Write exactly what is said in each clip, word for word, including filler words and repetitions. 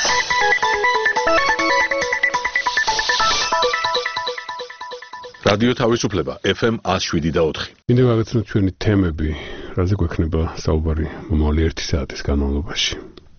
რადიო თავისუფლება F M one oh seven და four. მინდა გავაცნოთ ჩვენი თემები, რაზე გვექნება საუბარი მომავალი ერთი საათის განმავლობაში.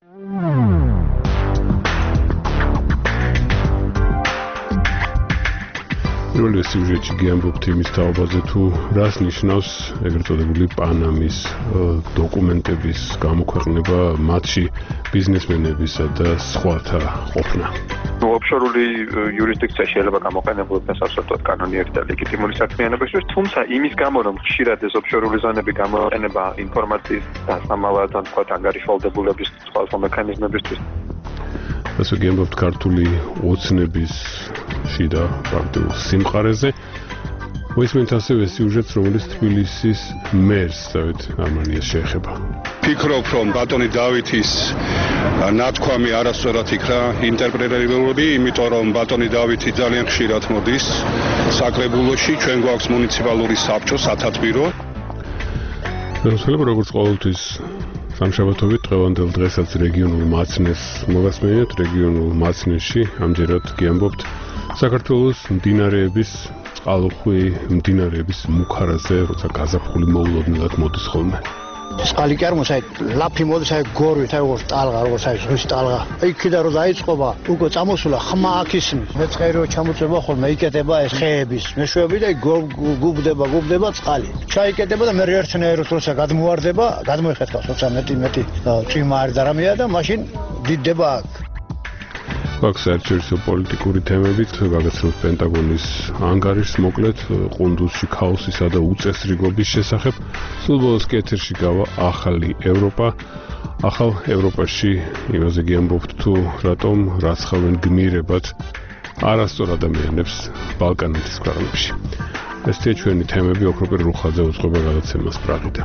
პირველი სიუჟეტი გიამბობთ იმის თაობაზე თუ რას ნიშნავს ეგრეთ წოდებული პანამის დოკუმენტების გამოქვეყნება, მათში ბიზნესმენებისა და სხვათა ყოფნა. ოფშორული იურისდიქცია შეიძლება გამოყენებულიყოს სასწორად კანონიერი და ლეგიტიმური საქმიანობისთვის, თუმცა იმის გამო, რომ ხშირად ეს ოფშორული ზონები გამოიყენება ინფორმაციის დასამალად ან თქვა ანგარიშვალდებულების სხვა მექანიზმებისთვის. ასე გიამბობთ ქართული ოცნების შიდა პრაქტიკულ სიმყარეზე. მოისმენთ ასევე სიუჟეტს, რომელიც თბილისის მერს დავით გარმანიას შეეხება. ფიქრობ, რომ ბატონი დავითის ნათქვამი არასწორად იქნა ინტერპრეტირებული, იმიტომ რომ ბატონი დავითი ძალიან ხშირად მოდის საკრებულოში, ჩვენ გვაქვს მუნიციპალური საბჭო, სათათბირო. ხელმძღვანელობა როგორც ყოველთვის სამშაბათობით დღევანდელ დღესაც რეგიონულ მაცნეს მოგასმენთ, რეგიონულ მაცნეში ამჯერად გიამბობთ საქართველოს მდინარეების წყალუხვი მდინარეების მუქარაზე, როცა გაზაფხული მოულოდნელად მოდის ხოლმე. წყალი კი არ მოსაი, ლაფი მოდის აი გორვით, აი როგორც ტალღა, როგორც აი ზღვის ტალღა. იქიდან რომ დაიწყობა, უკვე წამოსულა ხმა აქ ისმის. მეწყერო ჩამოწება ხოლმე, იკეტება ეს ხეების მეშვეობი და გუბდება, გუბდება წყალი. ჩაიკეტება და მე ერთნაირად როცა გადმოვარდება, გადმოიხეთქავს, როცა მეტი მეტი წვიმა არ და რამეა და მაშინ დიდდება აქ. გვაქვს საერთაშორისო პოლიტიკური თემებით, გაგაცნობთ პენტაგონის ანგარიშს მოკლედ ყუნდუსში ქაოსისა და უწესრიგობის შესახებ. სულ ბოლოს კი ეთერში გავა ახალი ევროპა. ახალ ევროპაში იმაზე გიამბობთ თუ რატომ რაცხავენ გმირებად არასწორ ადამიანებს ბალკანეთის ქვეყნებში. ესეა ჩვენი თემები, ოქროპერ რუხაძე უძღვება გადაცემას პრაღიდან.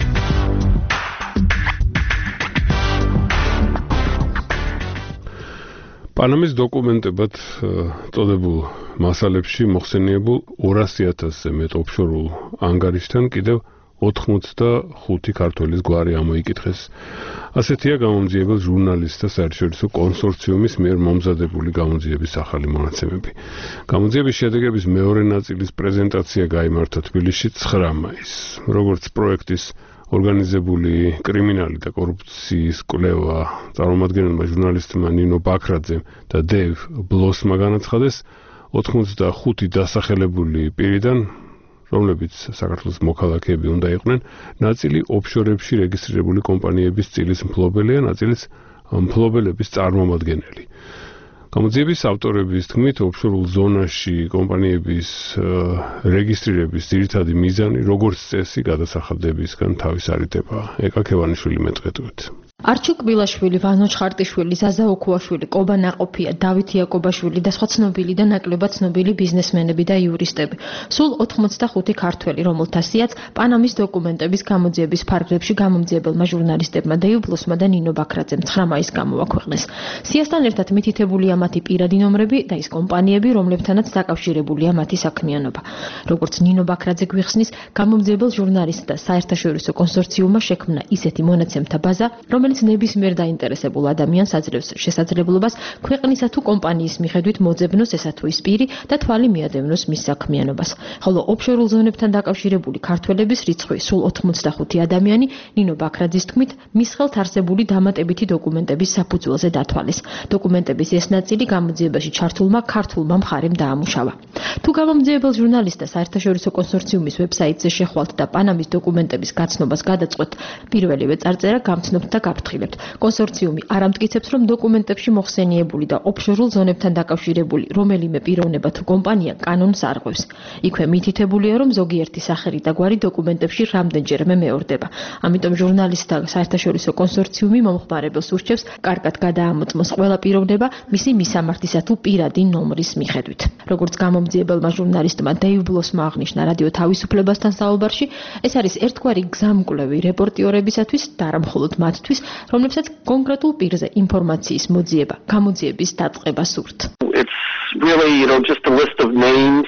პანამის დოკუმენტებად წოდებულ მასალებში მოხსენიებულ ორასი ათასზე მეტ ოფშორულ ანგარიშთან კიდევ ოთხმოცდახუთი ქართველის გვარი ამოიკითხეს. ასეთია გამომძიებელ ჟურნალისტთა საერთაშორისო კონსორციუმის მიერ მომზადებული გამოძიების ახალი მონაცემები. გამოძიების შედეგების მეორე ნაწილის პრეზენტაცია გაიმართა თბილისში ცხრა მაისს. როგორც პროექტის ორგანიზებული კრიმინალი და კორუფციის კვლევა წარმომადგენელმა ჟურნალისტმა ნინო ბაქრაძემ და დევ ბლოსმა განაცხადეს, ოთხმოცდახუთი დასახელებული პირიდან, რომლებიც საქართველოს მოქალაქეები უნდა იყვნენ, ნაწილი ოფშორებში რეგისტრირებული კომპანიების წილის მფლობელია, ნაწილიც მფლობელების წარმომადგენელი. გამოძიების ავტორების თქმით, ოფშორულ ზონაში კომპანიების რეგისტრირების ძირითადი მიზანი, როგორც წესი, გადასახადებისგან თავის არიდება. ეკა ქევანიშვილი მეტყეთვით. არჩილ კბილაშვილი, ვანო ჩხარტიშვილი, ზაზა ოქუაშვილი, კობა ნაყოფია, დავით იაკობაშვილი და სხვა ცნობილი და ნაკლებად ცნობილი ბიზნესმენები და იურისტები. სულ ოთხმოცდახუთი ქართველი, რომელთა სიაც პანამის დოკუმენტების გამოძიების ფარგლებში გამომძიებელმა ჟურნალისტებმა დეივ ბლოსმა და ნინო ბაქრაძემ ცხრა მაისს გამოაქვეყნეს. სიასთან ერთად მითითებულია მათი პირადი ნომრები და ის კომპანიები, რომლებთანაც დაკავშირებულია მათი საქმიანობა. როგორც ნინო ბაქრაძე გვიხსნის, გამომძიებელ ჟურნალისტთა საერთაშორისო კონსორციუმმა შექმნა ისეთი მონაცემთა ბაზა, რომელიც ნებისმიერ დაინტერესებულ ადამიანს აძლევს შესაძლებლობას ქვეყნისა თუ კომპანიის მიხედვით მოძებნოს ესა თუ ის პირი და თვალი მიადევნოს მის საქმიანობას. ხოლო ოფშორულ ზონებთან დაკავშირებული ქართველების რიცხვი სულ ოთხმოცდახუთი ადამიანი, ნინო ბაქრაძის თქმით, მის ხელთ არსებული დამატებითი დოკუმენტების საფუძველზე დათვალეს. დოკუმენტების ეს ნაწილი გამოძიებაში ჩართულმა ქართულმა მხარემ დაამუშავა. თუ გამომძიებელ ჟურნალისტთა საერთაშორისო კონსორციუმის ვებსაიტზე შეხვალთ და პანამის დოკუმენტების გაცნობას გადაწყვეტ, პირველივე წარწერა გამცნობთ და გაფრთხილებთ. კონსორციუმი არ ამტკიცებს, რომ დოკუმენტებში მოხსენიებული და ოფშორულ ზონებთან დაკავშირებული რომელიმე პიროვნება თუ კომპანია კანონს არღვევს. იქვე მითითებულია, რომ ზოგიერთი სახელი და გვარი დოკუმენტებში რამდენჯერმე მეორდება. ამიტომ ჟურნალისტთა საერთაშორისო კონსორციუმი მომხმარებელს ურჩევს კარგად გადაამოწმოს ყველა პიროვნება მისი მისამართისა თუ პირადი ნომრის მიხედვით. როგორც გამომძიებელმა ჟურნალისტმა დეივ ბლოსმა აღნიშნა რადიო თავისუფლებასთან საუბარში, ეს არის ერთგვარი გზამკვლევი რეპორტიორებისათვის და არა მხოლოდ მათთვის, რომლებსაც კონკრეტულ პირზე ინფორმაციის მოძიება, გამოძიების დაწყება სურთ. It's really, you know, just a list of names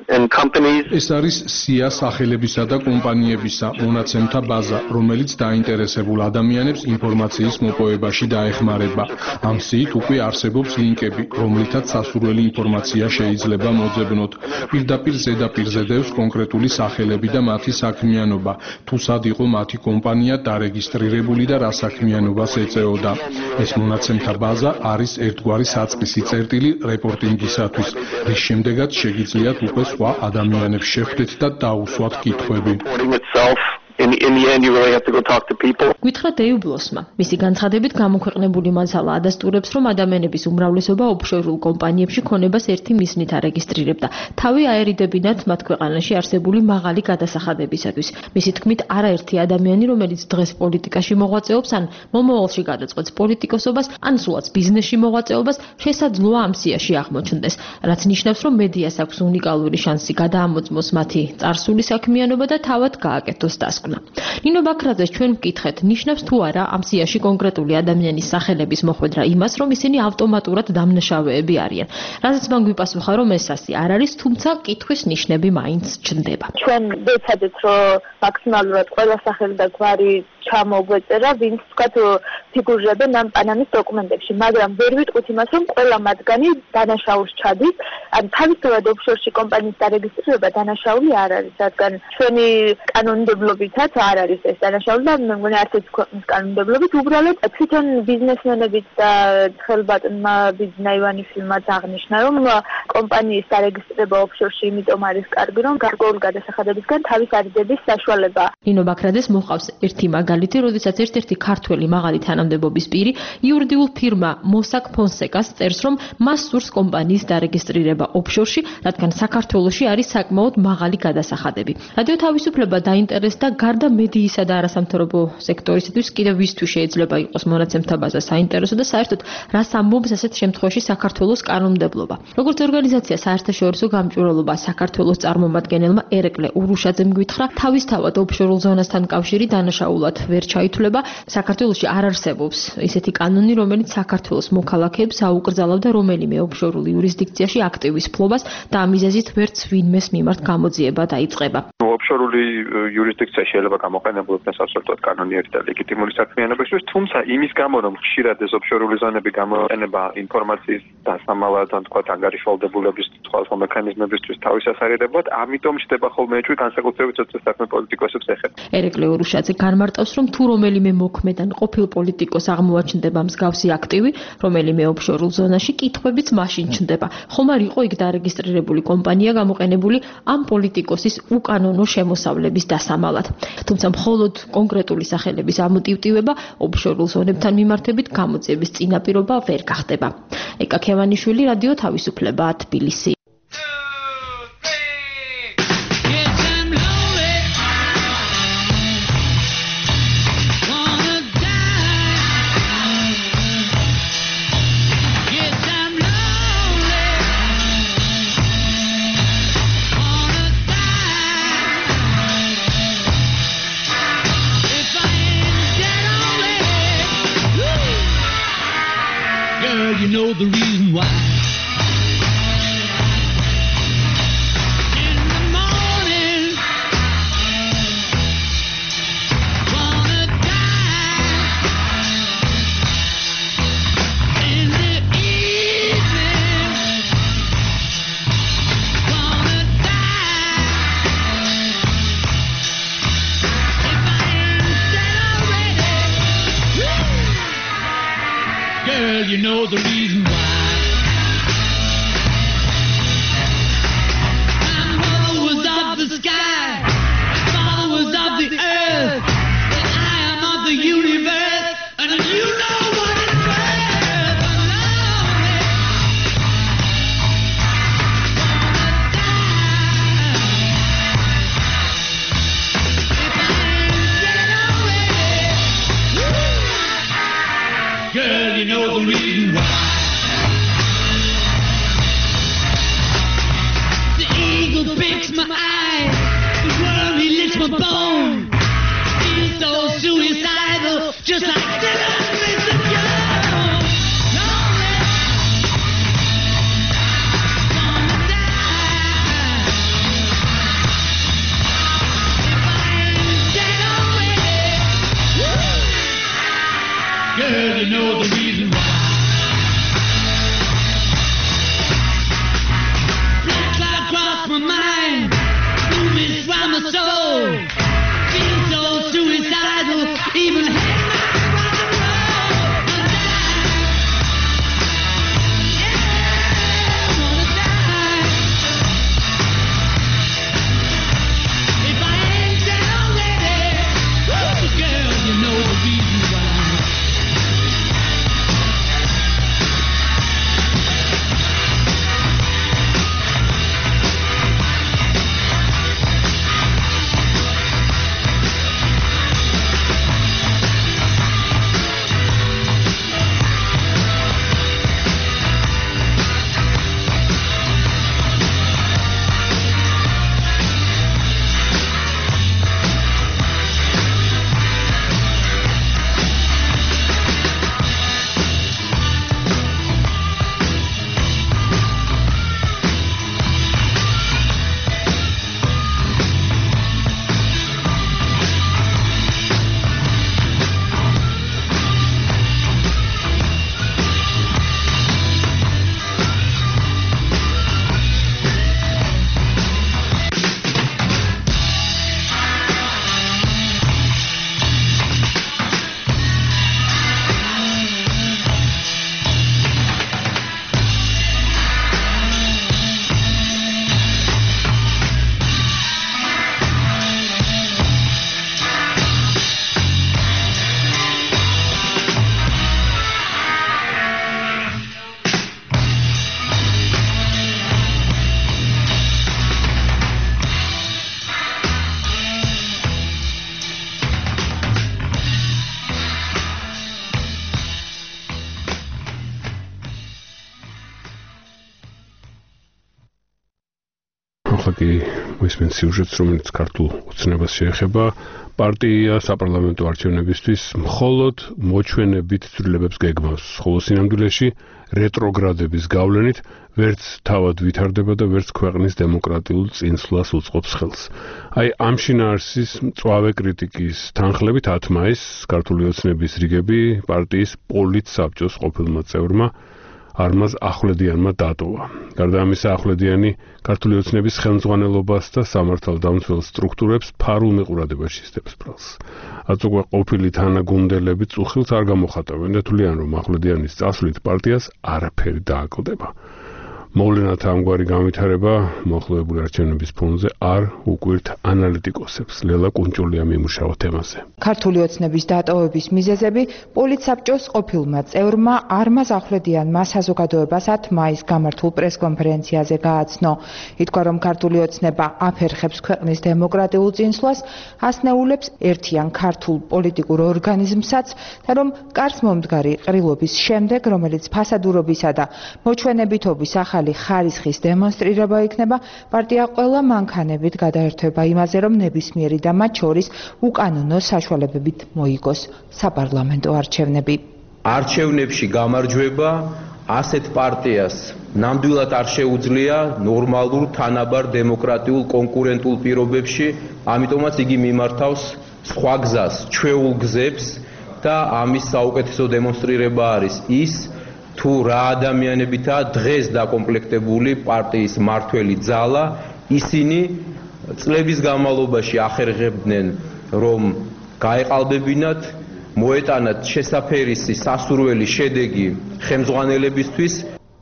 and companies. ეს არის სია სახელებისა და კომპანიებისა მონაცემთა ბაზა, რომელიც დაინტერესებულ ადამიანებს ინფორმაციის მოპოვებაში დაეხმარება. ამ სიით უკვე არსებობს ლინკები, რომლითაც სასურველი ინფორმაცია შეიძლება მოძებნოთ. პირდაპირ ზედაპირზე დევს კონკრეტული სახელები და მათი საქმიანობა, თუ სად იყო მათი კომპანია დარეგისტრირებული და რა საქმიანობას ეწეოდა. ეს მონაცემთა ბაზა არის ერთგვარი საწყისი წერტილი რეპორტინგისათვის, რის შემდეგაც შეგიძლიათ უკვე სხვა ადამიანებს შეხვდეთ და დაუსვათ კითხვები. In, in the end, you really have to go talk to people. გითხრა დეივ ბლოსმა. მისი განცხადებით გამოქვეყნებული მასალა ადასტურებს, რომ ადამიანების უმრავლესობა ოფშორულ კომპანიებში ქონებას ერთი მიზნით არეგისტრირებდა. თავი აერიდებინათ მათ ქვეყანაში არსებული მაღალი გადასახადებისათვის. მისი თქმით, არაერთი ადამიანი, რომელიც დღეს პოლიტიკაში მოღვაწეობს, ან მომავალში გადაწყვეტს პოლიტიკოსობას, ან სულაც ბიზნესში მოღვაწეობას, შესაძლოა ამ სიაში აღმოჩნდეს, რაც ნიშნავს, რომ მედიას აქვს უნიკალური შანსი გადაამოწმოს მათი წარსული საქმიანობა და თავად გააკეთოს დასკვნა. ნინო ბაქრაძეს ჩვენ ვკითხეთ, ნიშნავს თუ არა ამ სიაში კონკრეტული ადამიანის სახელების მოხვედრა იმას, რომ ისინი ავტომატურად დამნაშავეები არიან. რასაც მან გვიპასუხა, რომ ეს ასე არ არის, თუმცა კითხვის ნიშნები მაინც ჩნდება. ჩვენ ვეცადეთ, რომ მაქსიმალურად ყველა სახელი და გვარი ჩამოგვეწერა, ვინც ვთქვათ ფიგურირებენ ამ პანამის დოკუმენტებში, მაგრამ ვერ ვიტყვით იმას, რომ ყველა მათგანი დანაშაულს ჩადის, ან თავისთავად ოფშორში კომპანიის დარეგისტრირება დანაშაული არ არის, რადგან ჩვენი კანონმდებლობითაც არ არის ეს დანაშაული და მე მგონი არც ერთი ქვეყნის კანონმდებლობით, უბრალოდ თვითონ ბიზნესმენებიც და ხელბატონმა ბიძინა ივანიშვილმაც აღნიშნა, რომ კომპანიის დარეგისტრირება ოფშორში იმიტომ არის კარგი, რომ გარკვეული გადასახადებისგან თავის არიდების საშუალება. ნინო ბაქრაძეს მოყავს ერთი მაგალითი, როდესაც ერთ-ერთი ქართველი მაღალი თანამდებობის პირი იურიდიულ ფირმა მოსაკ ფონსეკას წერს, რომ მას სურს კომპანიის დარეგისტრირება ოფშორში, რადგან საქართველოში არის საკმაოდ მაღალი გადასახადები. რადიო თავისუფლება დაინტერესდა გარდა მედიისა და არასამთავრობო სექტორისათვის კიდევ ვისთვის შეიძლება იყოს მონაცემთა ბაზა საინტერესო და საერთოდ რას ამბობს ასეთ შემთხვევაში საქართველოს კანონმდებლობა. როგორც ორგანიზაცია საერთაშორისო გამჭვირვალობა საქართველოს წარმომადგენელმა ერეკლე ურუშაძემ გვითხრა, თავისთავად ოფშორულ ზონასთან კავშირი დანაშაულად ვერ ჩაითვლება. საქართველოში არ არსებობს ისეთი კანონი, რომელიც საქართველოს მოქალაქეებს აუკრძალავდა რომელიმე ოფშორულ იურისდიქციაში აქტივის ფლობას და ამ მიზეზით ვერც ვინმეს მიმართ გამოძიება დაიწყება. ოფშორული იურისდიქცია შეიძლება გამოყენებულდეს სასწორად კანონიერი და ლეგიტიმური საქმიანობისთვის, თუმცა იმის გამო, რომ ხშირად ეს ოფშორული ზონები გამოიყენება ინფორმაციის დასამალად, ან თქვათ ანგარიშვალდებულების სხვადასხვა მექანიზმებისთვის თავის ასარირებლად, ამიტომ ხდება ხოლმე ეჭვი განსაკუთრებით საქმე პოლიტიკოსებს ეხება. ერეკლე ურუშაძე განმარტავს, რომ თუ რომელიმე მოქმედან ყოფილ პოლიტიკოს აღმოაჩნდება მსგავსი აქტივი, რომელიმე ოფშორულ ზონაში, კითხვებიც მაშინ ჩნდება. ხომ არ იყო იქ დარეგისტრირებული კომპანია გამოყენებული ამ პოლიტიკოსის უკანონო შემოსავლების დასამალად. თუმცა მხოლოდ კონკრეტული სახელების ამოტივტივება ოფშორულ ზონებთან მიმართებით გამოძიების წინაპირობა ვერ გახდება. ეკა ქევანიშვილი, რადიო თავისუფლება, თბილისი. You know the reason why. In the morning, wanna die. In the evening, wanna die. If I ain't dead already, girl, you know the reason why. My mother was of the sky, my father was of the earth, and I am of the universe, and you know what it's worth. I'm lonely, wanna die. If I ain't dead already, girl, you know the reason why. The eagle breaks my eye, the worm he licks my bone. He's so suicidal, just like Dylan Vincent Jones. Lonely, wanna die. ახლა კი მოისმენთ სიუჟეტს, რომელიც ქართულ ოცნებას შეეხება. პარტია საპარლამენტო არჩევნებისთვის მხოლოდ მოჩვენებით ცვლილებებს გეგმავს, ხოლო სინამდვილეში რეტროგრადების გავლენით ვერც თავად ვითარდება და ვერც ქვეყნის დემოკრატიულ წინსვლას უწყობს ხელს. აი ამ შინაარსის მწვავე კრიტიკის თანხლებით ათ მაისს ქართული ოცნების რიგები პარტიის პოლიტსაბჭოს ყოფილმა წევრმა არმაზ ახვლედიანმა დატოვა. გარდა ამისა, ახვლედიანი ქართული ოცნების ხელმძღვანელობას და სამართალდამცველ სტრუქტურებს ფარულ მიყურადობაში სდებს ბრალს. რაც უკვე ყოფილი თანაგუნდელები წუხილს არ გამოხატავენ და თვლიან, რომ ახვლედიანის წასვლით პარტიას არაფერი დააკლდება. მოვლენათა ამგვარი განვითარება მოახლოებული არჩევნების ფონზე არ უკვირთ ანალიტიკოსებს. ლელა კუნჭულია მიმუშავა თემაზე. ქართული ოცნების დატოვების მიზეზები პოლიტსაბჭოს ყოფილმა წევრმა არმაზ ახვლედიანმა საზოგადოებას ათ მაისს გამართულ პრესკონფერენციაზე გააცნო. ითქვა, რომ ქართული ოცნება აფერხებს ქვეყნის დემოკრატიულ წინსვლას, ასნეულებს ერთიან ქართულ პოლიტიკურ ორგანიზმსაც და რომ კარს მომდგარი ყრილობის შემდეგ, რომელიც ფასადურობისა და მოჩვენებითობის ახალი ხარისხის დემონსტრირება იქნება, პარტია ყველა მანქანებით გადაერთვება იმაზე, რომ ნებისმიერი და მათ შორის უკანონო საშუალებებით მოიგოს საპარლამენტო არჩევნები. არჩევნებში გამარჯვება ასეთ პარტიას ნამდვილად არ შეუძლია ნორმალურ თანაბარ დემოკრატიულ კონკურენტულ პირობებში, ამიტომაც იგი მიმართავს სხვა გზას, ჩვეულ გზებს და ამის საუკეთესო დემონსტრირება არის ის, თუ რა ადამიანებითაა დღეს დაკომპლექტებული პარტიის მართველი ძალა, ისინი წლების განმავლობაში ახერხებდნენ, რომ გაეყალბებინათ, მოეტანათ შესაფერისი სასურველი შედეგი ხელმძღვანელებისთვის.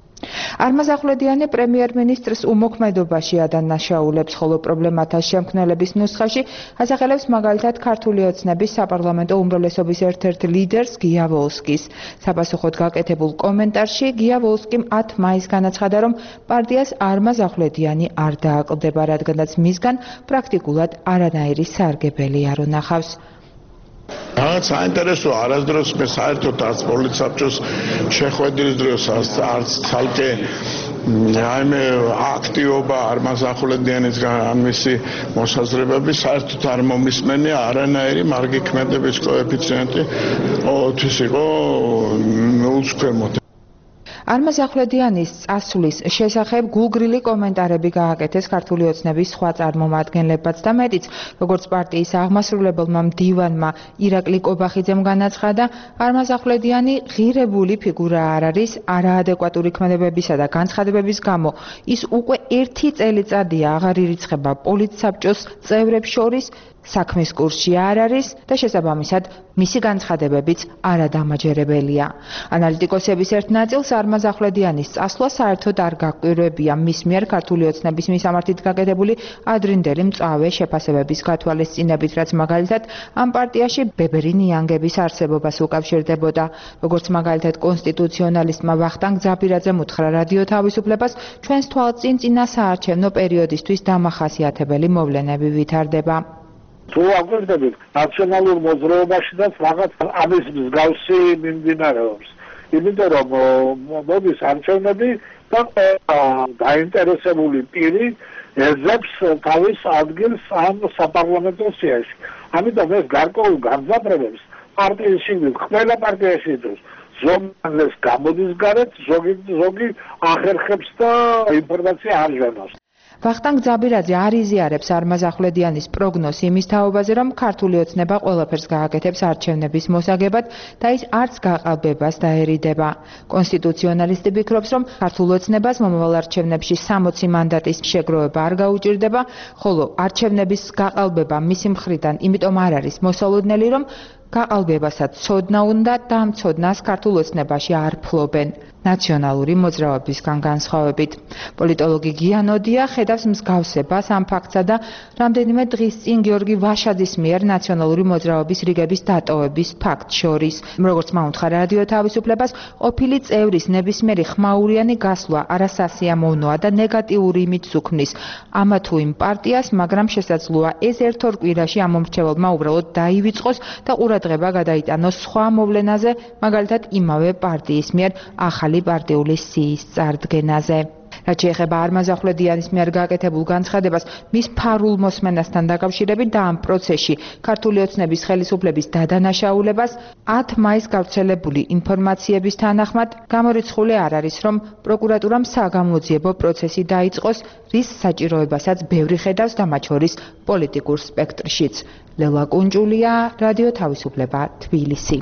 არმაზ ახვლედიანი პრემიერ-მინისტრს უმოქმედობაში ადანაშაულებს, ხოლო პრობლემათა შემქმნელების ნუსხაში ასახელებს მაგალითად ქართული ოცნების საპარლამენტო უმრავლესობის ერთ-ერთ ლიდერს გია ვოლსკის. საპასუხოდ გაკეთებულ კომენტარში გია ვოლსკიმ ათ მაისს განაცხადა, რომ პარტიას არმაზ ახვლედიანი არ დააკლდება, რადგანაც მისგან პრაქტიკულად არანაირი სარგებელი არ უნახავს. რაღაც საინტერესო არასდროს მე საერთოდ არც პოლიტსაბჭოს შეხვედრის დროს არც ცალკე რაიმე აქტივობა არმაზ ახვლედიანისგან მისი მოსაზრებები საერთოდ არ მომისმენია, არანაირი მარგი ქმედების კოეფიციენტი ყოველთვის იყო ნულს ქვემოთ. არმაზ ახვლედიანის წასვლის შესახებ გულგრილი კომენტარები გააკეთეს ქართული ოცნების სხვა წარმომადგენლებმაც და მეტიც, როგორც პარტიის აღმასრულებელმა მდივანმა ირაკლი კობახიძემ განაცხადა, არმაზ ახვლედიანი ღირებული ფიგურა არ არის, არაადეკვატური ქმედებებისა და განცხადებების გამო ის უკვე ერთი წელიწადია აღარ ირიცხება პოლიტსაბჭოს წევრებს შორის, საქმის კურსში არ არის და შესაბამისად მისი განცხადებებიც არადამაჯერებელია. ანალიტიკოსების ერთ ნაწილს არმაზ ახვლედიანის წასვლა საერთოდ არ გაკვირვებია მის მიერ ქართული ოცნების მისამართით გაკეთებული ადრინდელი მწვავე შეფასებების გათვალისწინებით, რაც მაგალითად ამ პარტიაში ბებერი ნიანგების არსებობას უკავშირდებოდა. როგორც მაგალითად კონსტიტუციონალისტმა ვახტანგ ძაბირაძემ უთხრა რადიო თავისუფლებას, ჩვენს თვალწინ წინა საარჩევნო პერიოდისთვის დამახასიათებელი მოვლენები ვითარდება. თუ აგვერდებით ნაციონალურ მოძრაობაშიც რაღაც ამის მსგავსი მიმდინარეობს. იმიტომ რომ მოდის არჩევნები და დაინტერესებული პირი ეძებს თავის ადგილს ამ საპარლამენტო სიაში. ამიტომ ეს გარკვეულ განზაფრებებს პარტიის შიგნით ყველა პარტიაში იწვევს. ზოგი გამოდის გარეთ, ზოგი ზოგი ახერხებს და ინფორმაცია არ ჟანავს. ვახტანგ ძაბირაძე არ იზიარებს არმაზ ახვლედიანის პროგნოზს იმის თაობაზე, რომ ქართული ოცნება ყველაფერს გააკეთებს არჩევნების მოსაგებად და ის არც გაყალბებას დაერიდება. კონსტიტუციონალისტი ფიქრობს, რომ ქართულ ოცნებას მომავალ არჩევნებში სამოცი მანდატის შეგროვება არ გაუჭირდება, ხოლო არჩევნების გაყალბება მისი მხრიდან იმიტომ არ არის მოსალოდნელი, რომ გაყალბებასაც ცოდნა უნდა და ამ ცოდნას ქართულ ოცნებაში არ ფლობენ. ნაციონალური მოძრაობისგან განსხვავებით. პოლიტოლოგი გიანოდია ხედავს მსგავსებას ამ ფაქტსა და რამდენიმე დღის წინ გიორგი ვაშაძის მიერ ნაციონალური მოძრაობის რიგების დატოვების ფაქტს შორის. როგორც მაუნთხა რადიო თავისუფლებას, ყოფილი წევრის ნებისმიერი ხმაურიანი გასვლა არასასიამოვნოა და ნეგატიური იმიჯს უქმნის ამა თუ იმ პარტიას, მაგრამ შესაძლოა ეს ერთ-ორ კვირაში ამ მომრჩეველმა უბრალოდ დაივიწყოს და ყურადღება გადაიტანოს სხვა მოვლენაზე, მაგალითად იმავე პარტიის მიერ ახალი პარტიული სიის წარდგენაზე. რაც შეეხება არმაზახვლედიანის მიერ გაკეთებულ განცხადებას მის ფარულ მოსმენასთან დაკავშირებით და ამ პროცესში ქართული ოცნების ხელისუფლების დადანაშაულებას ათ მაისს გავრცელებული ინფორმაციების თანახმად გამორიცხული არ არის, რომ პროკურატურამ საგამოძიებო პროცესი დაიწყოს, რის საჭიროებასაც ბევრი ხედავს და მათ შორის პოლიტიკურ სპექტრშიც. ლელა კუნჭულია, რადიო თავისუფლება, თბილისი.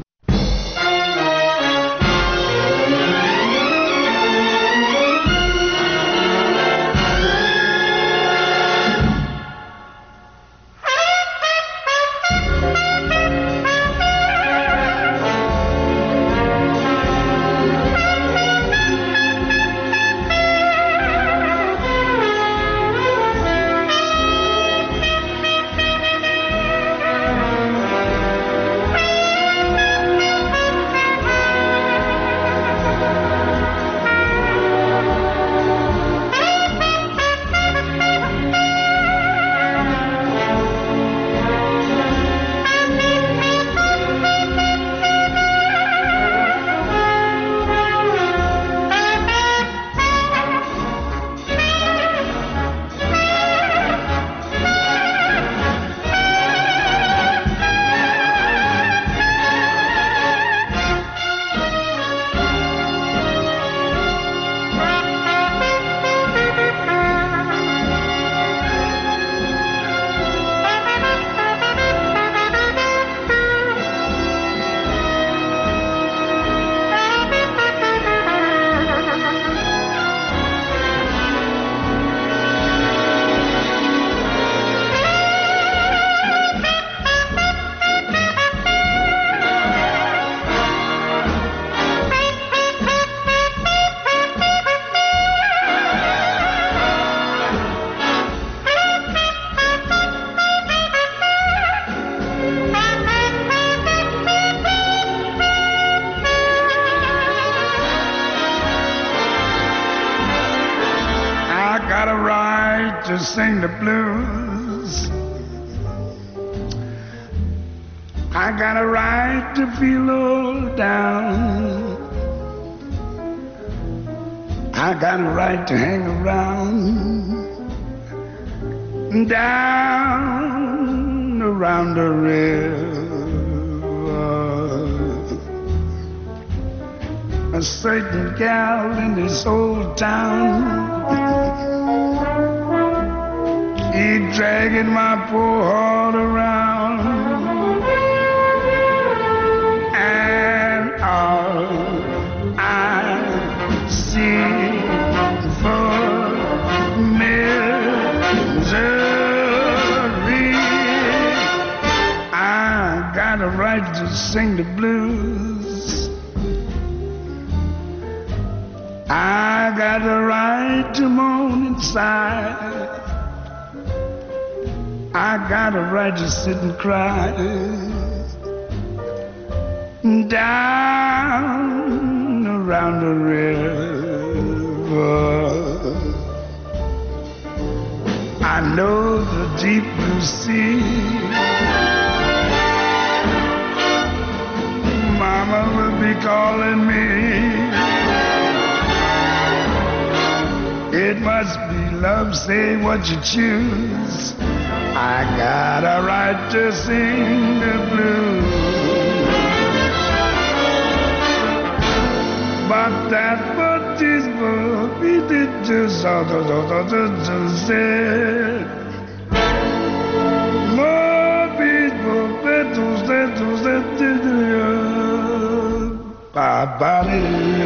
To sing the blues, I got a right to feel low down, I got a right to hang around, down around the river. A certain gal in this old town, keep dragging my poor heart around, and all I see for misery. I got a right to sing the blues, I got a right to moan inside, I got a right to sit and cry down around the river. I know the deep blue sea, Mama will be calling me. It must be love, say what you choose. I got a right to sing the blues, but that what is what we did just to say. More people, better, better, better, bye-bye.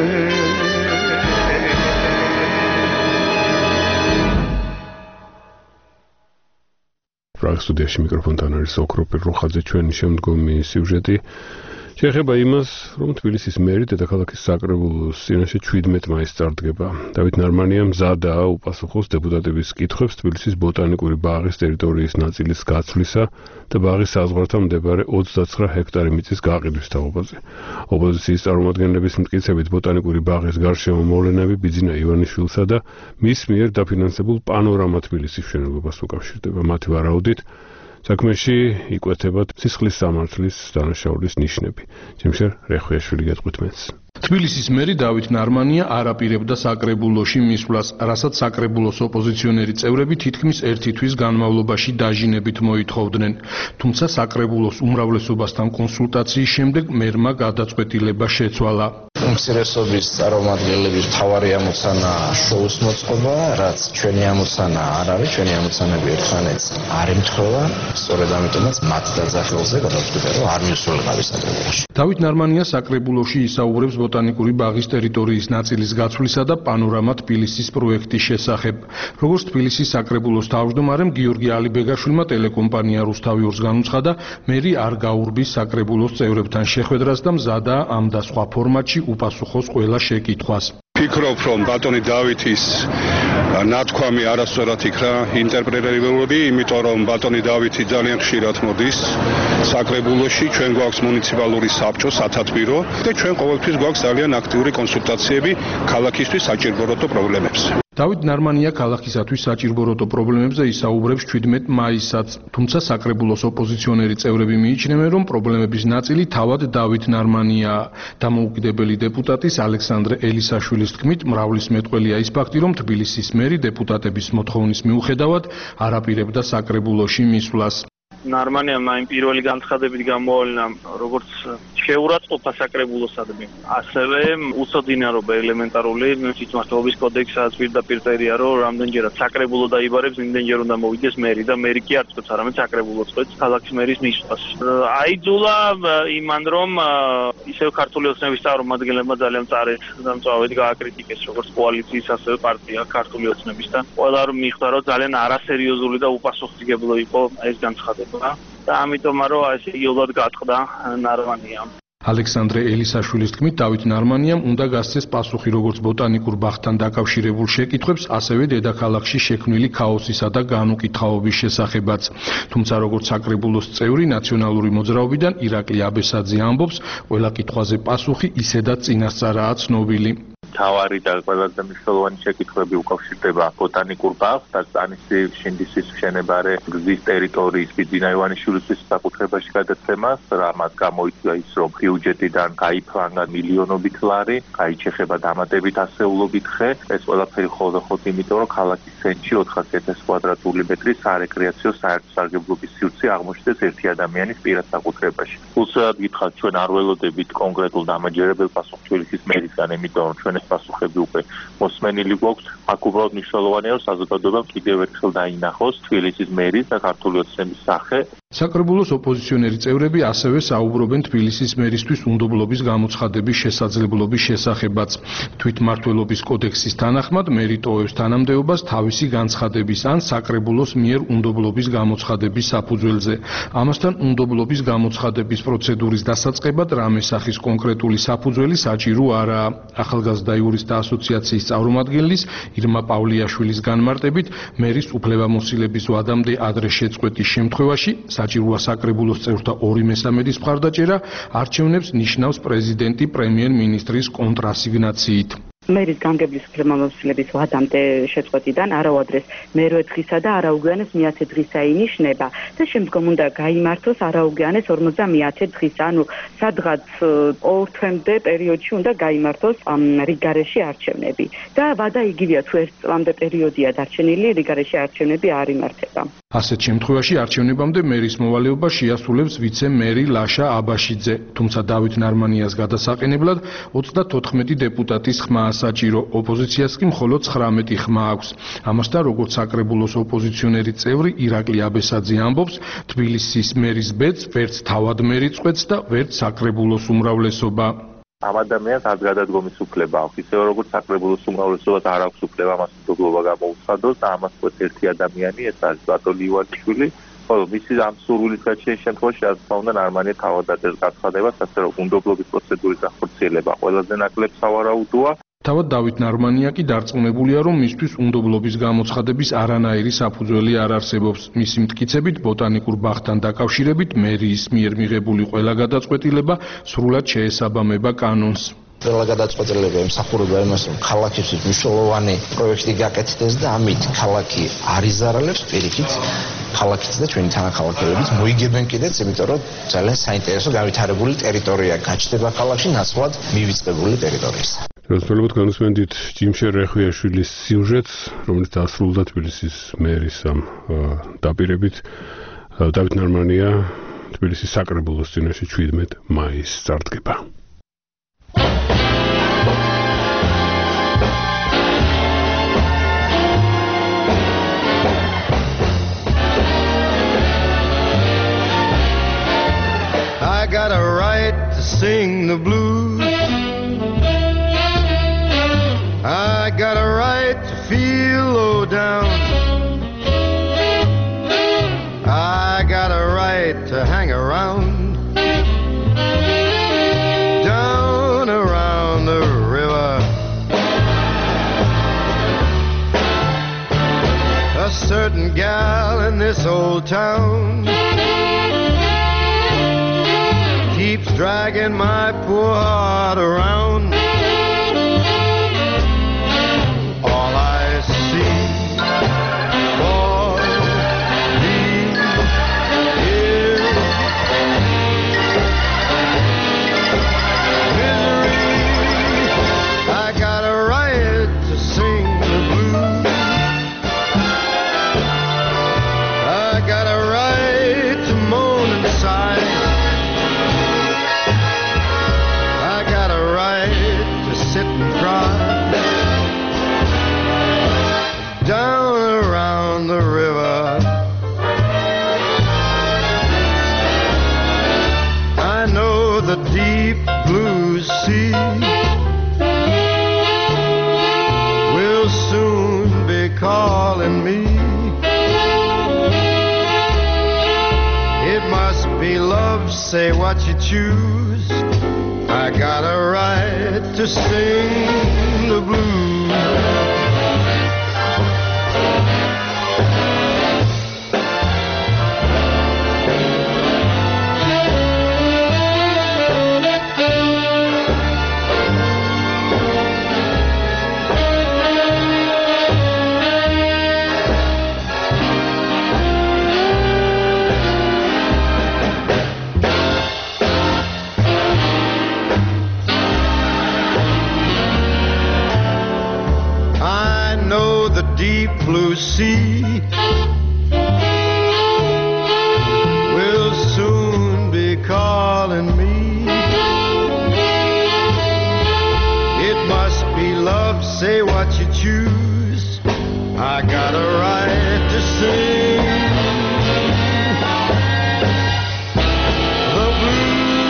სტუდიაში მიკროფონთან არის ოქროპირ როხაძე. ჩვენი შემდგომი სიუჟეტი შეეხება იმას, რომ თბილისის მერი დედაქალაქის საკრებულოს წინაშე შვიდმეტ მაისს წარდგება. დავით ნარმანია მზადაა უპასუხოს დეპუტატების კითხვებს თბილისის ბოტანიკური ბაღის ტერიტორიის ნაწილის გაცვლისა და ბაღის საზღვართან მდებარე ოცდაცხრა ჰექტარი მიწის გაყიდვის თაობაზე. ოპოზიციის წარმომადგენლების მტკიცებით ბოტანიკური ბაღის გარშემო მოვლენები ბიძინა ივანიშვილსა და მის მიერ დაფინანსებულ პანორამა თბილისის მშენებლობას უკავშირდება. მათი ვარაუდით საქმეში იკვეთება სისხლის სამართლის დანაშაულის ნიშნები. ჯიმშერ რეხვიაშვილი გეტყვით მეც. თბილისის მერი დავით ნარმანია არ აპირებდა საკრებულოში მისვლას, რასაც საკრებულოს ოპოზიციონერი წევრები თითქმის ერთი თვის განმავლობაში დაჟინებით მოითხოვდნენ. თუმცა საკრებულოს უმრავლესობასთან კონსულტაციის შემდეგ მერმა გადაწყვეტილება შეცვალა. უმცირესობის წარმომადგენლების მთავარი ამოცანა შოუს მოწყობა, რაც ჩვენი ამოცანა არ არის, ჩვენი ამოცანები ერთმანეთს არ ემთხვევა, სწორედ ამიტომაც მათ დაძახილზე გადავწყვიტე, რომ არ მივსრულებავი საკრებულოში. დავით ნარმანია საკრებულოში ისაუბრებს ბოტანიკური ბაღის ტერიტორიის ნაწილის გაცვლისა და პანორამა თბილისის პროექტის შესახებ. როგორც თბილისის საკრებულოს თავმჯდომარემ გიორგი ალიბეგაშვილმა ტელეკომპანია რუსთავი ორს განუცხადა, მერი არ გაურბის საკრებულოს წევრებთან შეხვედრას და მზადაა ამ და სხვა ფორმატში უპასუხოს ყველა შეკითხვას. ფიქრობ, რომ ბატონი დავითის ნათქვამი არასწორად იქნა ინტერპრეტირებული, იმიტომ რომ ბატონი დავითი ძალიან ხშირად მოდის საკრებულოში, ჩვენ გვაქვს მუნიციპალური საბჭო, სათათბირო და ჩვენ ყოველთვის გვაქვს ძალიან აქტიური კონსულტაციები ქალაქისთვის საჭიროებო პრობლემებზე. დავით ნარმანია ქალაქისათვის საჭიროებო პრობლემებზე ისაუბრებს შვიდმეტ მაისსაც, თუმცა საკრებულოს ოპოზიციონერი წევრები მიიჩნევენ, რომ პრობლემების ნაწილი თავად დავით ნარმანიაა. დამოუკიდებელი დეპუტატის ალექსანდრე ელისაშვილის თქმით, მრავლის მეტყველია ის ფაქტი, რომ თბილისის მერი დეპუტატების მოთხოვნის მიუხედავად არ აპირებდა საკრებულოში მისვლას. ნარმანიამ ამ პირველი განცხადებით გამოავლინა როგორც შეურაცხყოფა საკრებულოსადმი, ასევე უცოდინარობა ელემენტარული თვითმმართველობის კოდექსსაც პირდაპირ წერია, რომ რამდენჯერაც საკრებულო დაიბარებს, იმდენჯერ უნდა მოვიდეს მერი და მერი კი არ წყვეტს, არამედ საკრებულო წყვეტს ქალაქის მერის მისვლას. აიძულა იმან, რომ ისევ ქართული ოცნების წარმომადგენლებმა ძალიან წარეთ და მწვავედ გააკრიტიკეს როგორც კოალიციის, ასევე პარტია ქართული ოცნების და ყველა რომ მიხვდა, რომ ძალიან არასერიოზული და უპასუხისმგებლო იყო ეს განცხადება. და ამიტომ რომ ესე იოლად გატყდა ნარმანიამ. ალექსანდრე ელისაშვილის თქმით, დავით ნარმანიამ უნდა გასცეს პასუხი როგორც ბოტანიკურ ბაღთან დაკავშირებულ შეკითხვებს, ასევე დედაქალაქში შექმნილი ქაოსისა და განუკითხაობის შესახებაც. თუმცა როგორც საკრებულოს წევრი ნაციონალური მოძრაობიდან ირაკლი აბესაძე ამბობს, ყველა კითხვაზე პასუხი ისედაც წინასწარაა ცნობილი. თავარი და ყველაზე მნიშვნელოვანი შეკითხვები უკავშირდება ბოტანიკურ ბაღს და სტანისის შინდისის მშენებარე გზის ტერიტორიის ბიძინა ივანიშვილის საკუთრებაში გადაცემას, რამაც გამოიწვია ის, რომ ბიუჯეტიდან გაიფლანგა მილიონობით ლარი, გაიჩეხება დამატებით ასეულობით ხე. ეს ყველაფერი ხოლმე იმიტომ, რომ ქალაქის ცენტრში ოთხასი ათასი კვადრატული მეტრის სარეკრეაციო საერთო სარგებლობის სივრცე აღმოჩნდეს ერთი ადამიანის პირად საკუთრებაში. უცებ გითხრათ, ჩვენ არ ველოდებით კონკრეტულ დამაჯერებელ პასუხს თბილისის მერისგან, იმიტომ რომ ჩვენ პასუხები უკვე მოსმენილი გვაქვს. აქ უბრალოდ მნიშვნელოვანია, რომ საზოგადოებამ კიდევ ერთხელ დაინახოს თბილისის მერის და ქართული ოცნების სახე. საკრებულოს ოპოზიციონერი წევრები ასევე საუბრობენ თბილისის მერისთვის უნდობლობის გამოცხადების შესაძლებლობის შესახებაც. თვითმმართველობის კოდექსის თანახმად მერი ტოვებს თანამდებობას თავისი განცხადების ან საკრებულოს მიერ უნდობლობის გამოცხადების საფუძველზე. ამასთან უნდობლობის გამოცხადების პროცედურის დასაწყებად რამე სახის კონკრეტული საფუძველი საჭირო არაა. ახალგაზრდა იურისტთა ასოციაციის წარმომადგენლის ირმა პავლიაშვილის განმარტებით, მერის უფლებამოსილების ვადამდე ადრე შეწყვეტის შემთხვევაში საჭიროა საკრებულოს წევრთა ორი მესამედის მხარდაჭერა, არჩევნებს ნიშნავს პრეზიდენტი პრემიერ-მინისტრის კონტრასიგნაციით. მერის გამგებლის უფლებამოსილების ვადამდე შეწყვეტიდან არაუდრეს მერვე დღისა და არაუგვიანეს მეათე დღისა ინიშნება და შემდგომ უნდა გაიმართოს არაუგვიანეს ორმოცდამეათე დღისა, ანუ სადღაც ორ თვემდე პერიოდში უნდა გაიმართოს რიგარეში არჩევნები და ვადა იგივეა, თუ ერთ წლამდე პერიოდია დარჩენილი, რიგარეში არჩევნები არ იმართება. ასეთ შემთხვევაში არჩევნებამდე მერის მოვალეობა შეასრულებს ვიცე-მერი ლაშა აბაშიძე, თუმცა დავით ნარმანიას გადასაყენებლად ოცდათოთხმეტი დეპუტატის ხმა საჭირო, ოპოზიციას კი მხოლოდ ცხრამეტი ხმა აქვს. ამასთან, როგორც საკრებულოს ოპოზიციონერი წევრი ირაკლი აბესაძე ამბობს, თბილისის მერის ბედს ვერც თავად მერი წყვეტს და ვერც საკრებულოს უმრავლესობა. ამ ადამიანს არ გადადგომის უფლება აქვს, ისე როგორც საკრებულოს უმრავლესობას არ აქვს უფლება მას უნდობლობა გამოუცხადოს და ამას ყვეთ ერთი ადამიანი, ეს არის ბატონი ივანიშვილი. ხოლო მისი ამ სურვილის გაჩენის შემთხვევაში რა თქმა უნდა ნარმანია თავად დაწერს განცხადებას, ასე რომ უნდობლობის პროცედურის ახორციელება ყველაზე ნაკლებ სავარაუდოა. თავად დავით ნარმანია კი დარწმუნებულია, რომ მისთვის უნდობლობის გამოცხადების არანაირი საფუძველი არ არსებობს. მისი მტკიცებით, ბოტანიკურ ბაღთან დაკავშირებით მერიის მიერ მიღებული ყველა გადაწყვეტილება სრულად შეესაბამება კანონს. ყველა გადაწყვეტილება ემსახურება იმას, რომ ქალაქებში მნიშვნელოვანი პროექტი გაკეთდეს და ამით ქალაქი არ იზარალებს, პირიქით ქალაქიც და ჩვენი თანახმოვანებიც მოიგებენ კიდეც, იმიტომ რომ ძალიან საინტერესო განვითარებული ტერიტორია გაჩნდება ქალაქში ნაცვლად მივიწყებული ტერიტორიისა. Rozpēlot განუსმენდით ჯიმშერ რეხვიაშვილის სიუჟეტს, რომელიც დასრულდა თბილისის მერის ამ დაპირებით. დავით ნარმანია თბილისის საკრებულოს წინაშე შვიდმეტ მაისს წარდგება. I got a right to sing the blues. I got a right to feel low down. I got a right to hang around down around the river. A certain gal in this old town keeps dragging my poor heart around. All I see for me is misery. I got a right to sing the blues. I got a right to moan and sigh. Sit and cry down around the river. I know the deep blue sea will soon be calling me. It must be love, say what you choose. I got a right to sing the blues. Deep blue sea will soon be calling me. It must be love, say what you choose. I got a right to sing the blues.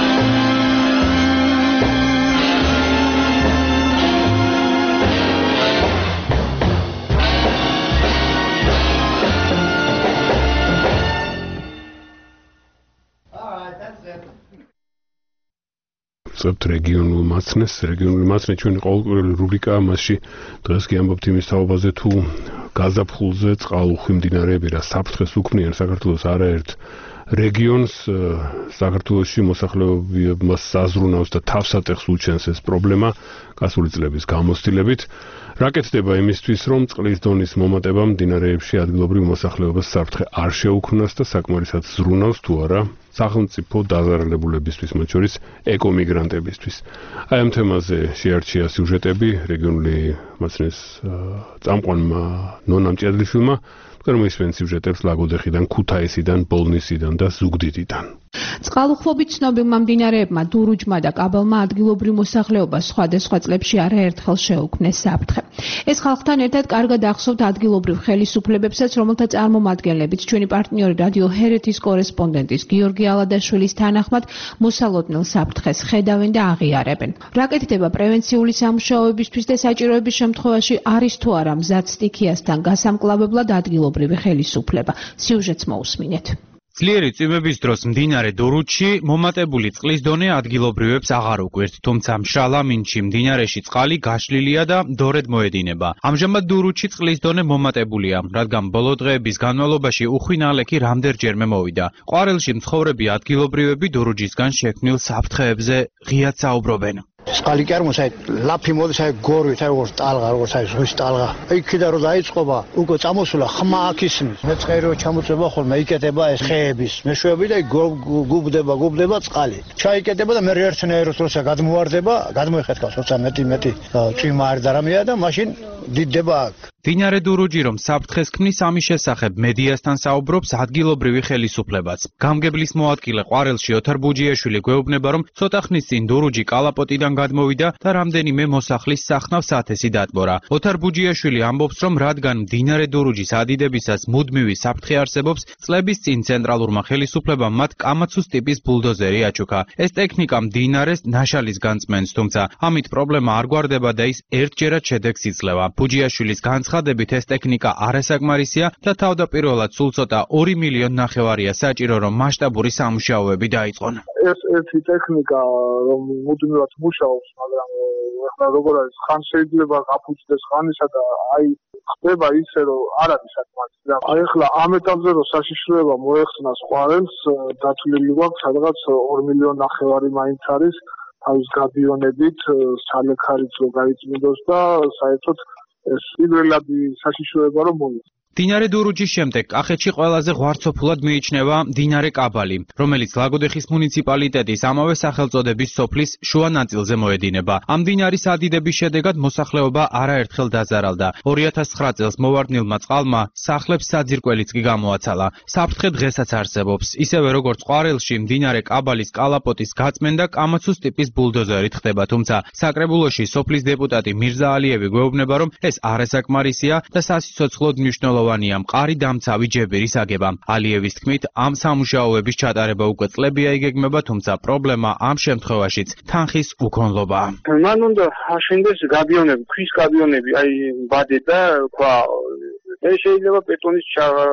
ვიწყებთ რეგიონულ მაცნეს. რეგიონული მაცნე ჩვენი ყოველკვირეული რუბრიკაა, მასში დღეს კი ამბობთ იმის თაობაზე, თუ გაზაფხულზე წყალუხვი მდინარეები რა საფრთხეს უქმნიან საქართველოს არაერთ რეგიონს. საქართველოში მოსახლეობამ საზრუნავს და თავსატეხს უჩენს ეს პრობლემა გასული წლების გამოცდილებით. რა კეთდება იმისთვის, რომ წყლის დონის მომატებამ მდინარეებში ადგილობრივ მოსახლეობას საფრთხე არ შეუქმნას და საკმარისად ზრუნავს თუ არა სახელმწიფო დაზარალებულებისთვის, მათ შორის ეკომიგრანტებისთვის. აი ამ თემაზე შეარჩია სიუჟეტები რეგიონული მაცნეს წამყვანმა ნონამ ჭიადლიშვილმა. გამოისმენ სიუჟეტებს ლაგოდეხიდან, ქუთაისიდან, ბოლნისიდან და ზუგდიდიდან. წყალუხვობით ცნობილმა მდინარეებმა დურუჯმა და კაბელმა ადგილობრივ მოსახლეობას სხვადასხვა წლებში არაერთხელ შეუქმნეს საფრთხე. ეს ხალხთან ერთად კარგად ახსოვთ ადგილობრივ ხელისუფლებებსაც, რომელთა წარმომადგენლებიც ჩვენი პარტნიორი რადიო ჰერეთის კორესპონდენტის გიორგი ალადაშვილის თანახმად მოსალოდნელ საფრთხეს ხედავენ და აღიარებენ. რა კეთდება პრევენციული სამუშაოებისთვის და საჭიროების შემთხვევაში არის თუ არა მზად სტიქიასთან გასამკლავებლად ადგილობრივი ხელისუფლება. სიუჟეტს მოусმინეთ. ძლიერი წვიმების დროს მდინარე დურუჩში მომატებული წყლის დონე ადგილობრივებს აღარ უკვირთ, თუმცა მშრალ ამინდში მდინარეში წყალი გაშლილია და დორედ მოედინება. ამჟამად დურუჩში წყლის დონე მომატებულია, რადგან ბოლო დღეების განმავლობაში უხვი ნალექი რამდენჯერმე მოვიდა. ყვარელში მცხოვრები ადგილობრივები დურუჯისგან შექმნილ საფრთხეებზე ღიად საუბრობენ. წყალი კი არ მოსაი ლაფი მოდის აი გორვით აი როგორც ტალღა როგორც აი ზღვის ტალღა აი კიდე რომ დაიწყობა უკვე წამოსულა ხმა აქ ისმის მეწყერო ჩამოწება ხოლმე იკეთება ეს ხეების მეშვეობი და გუბდება გუბდება წყალი ჩაიკეთება და მე ერთნაირად როცა გადმოვარდება გადმოიხეთქავს როცა მეტი მეტი წვიმა არ დარამია და მაშინ დიდდება აქ მდინარე დურუჯი რომ საფრთხეს ქმნის ამის შესახებ მედიასთან საუბრობს ადგილობრივი ხელისუფლებაც. გამგებლის მოადგილე ყვარელში ოთარ ბუჯიაშვილი გვეუბნება რომ ცოტა ხნის წინ დურუჯი კალაპოტიდან გადმოვიდა და რამდენიმე მოსახლის სახნავს ათესი დატბორა. ოთარ ბუჯიაშვილი ამბობს რომ რადგან მდინარე დურუჯის ადიდებისას მუდმივი საფრთხე არსებობს, წლების წინ ცენტრალურმა ხელისუფლებამ მათ კამაცუს ტიპის ბულდოზერი აჩუქა. ეს ტექნიკა მდინარეს ნაშალის განწმენს, თუმცა ამით პრობლემა არ გვარდება და ის ერთჯერად შედეგს იძლევა. ბუჯიაშვილის განცხადებით ეს ტექნიკა არასაკმარისია და თავდაპირველად სულ ცოტა ორი მილიონი ნახევარია საჭირო რომ მასშტაბური სამუშაოები დაიწყონ. ეს ერთი ტექნიკა რომ მუდმივად მუშაობს, მაგრამ ახლა როგორ არის ხან შეიძლება გაფუძდეს ხანისა და აი ხდება ისე რომ არ არის საკმარისი და აი ახლა ამ ეტაპზე რომ საშიშროება მოეხსნას ყვარელს დათვლილი გვაქვს სადღაც ორი მილიონი ნახევარი მაინც არის თავის გადიონებით სალექარიც რო გაიწმინდოს და საერთოდ ეს პირველადი საშიშროება რომ მოიწ მდინარე დურუჯის შემდეგ კახეთში ყველაზე ღვარცოფულად მიიჩნევა მდინარე კაბალი, რომელიც ლაგოდეხის მუნიციპალიტეტის ამავე სახელწოდების სოფლის შუა ნაწილზე მოედინება. ამ მდინარის ადიდების შედეგად მოსახლეობა არაერთხელ დაზარალდა. ორი ათას ცხრა წელს მოვარდნილმა წყალმა სახლებს საძირკველიც კი გამოაცალა. საფრთხე დღესაც არსებობს. ისევე როგორც ყვარელში მდინარე კაბალის კალაპოტის გაწმენდა კამაცუს ტიპის ბულდოზერით ხდება, თუმცა საკრებულოში სოფლის დეპუტატი მირზა ალიევი გვეუბნება რომ ეს არასაკმარისია და სასიცოცხლოდ მნიშვნელოვანია ვანია მყარი დამცავი ჯებირის აგება. ალიევის თქმით, ამ სამუშაოების ჩატარება უკვე წლებია იგეგმება, თუმცა პრობლემა ამ შემთხვევაშიც თანხის უქონლობაა. მან უნდა აშენდეს გადიონები, ქვის გადიონები, აი ბადე და ქვა ეს შეიძლება ბეტონის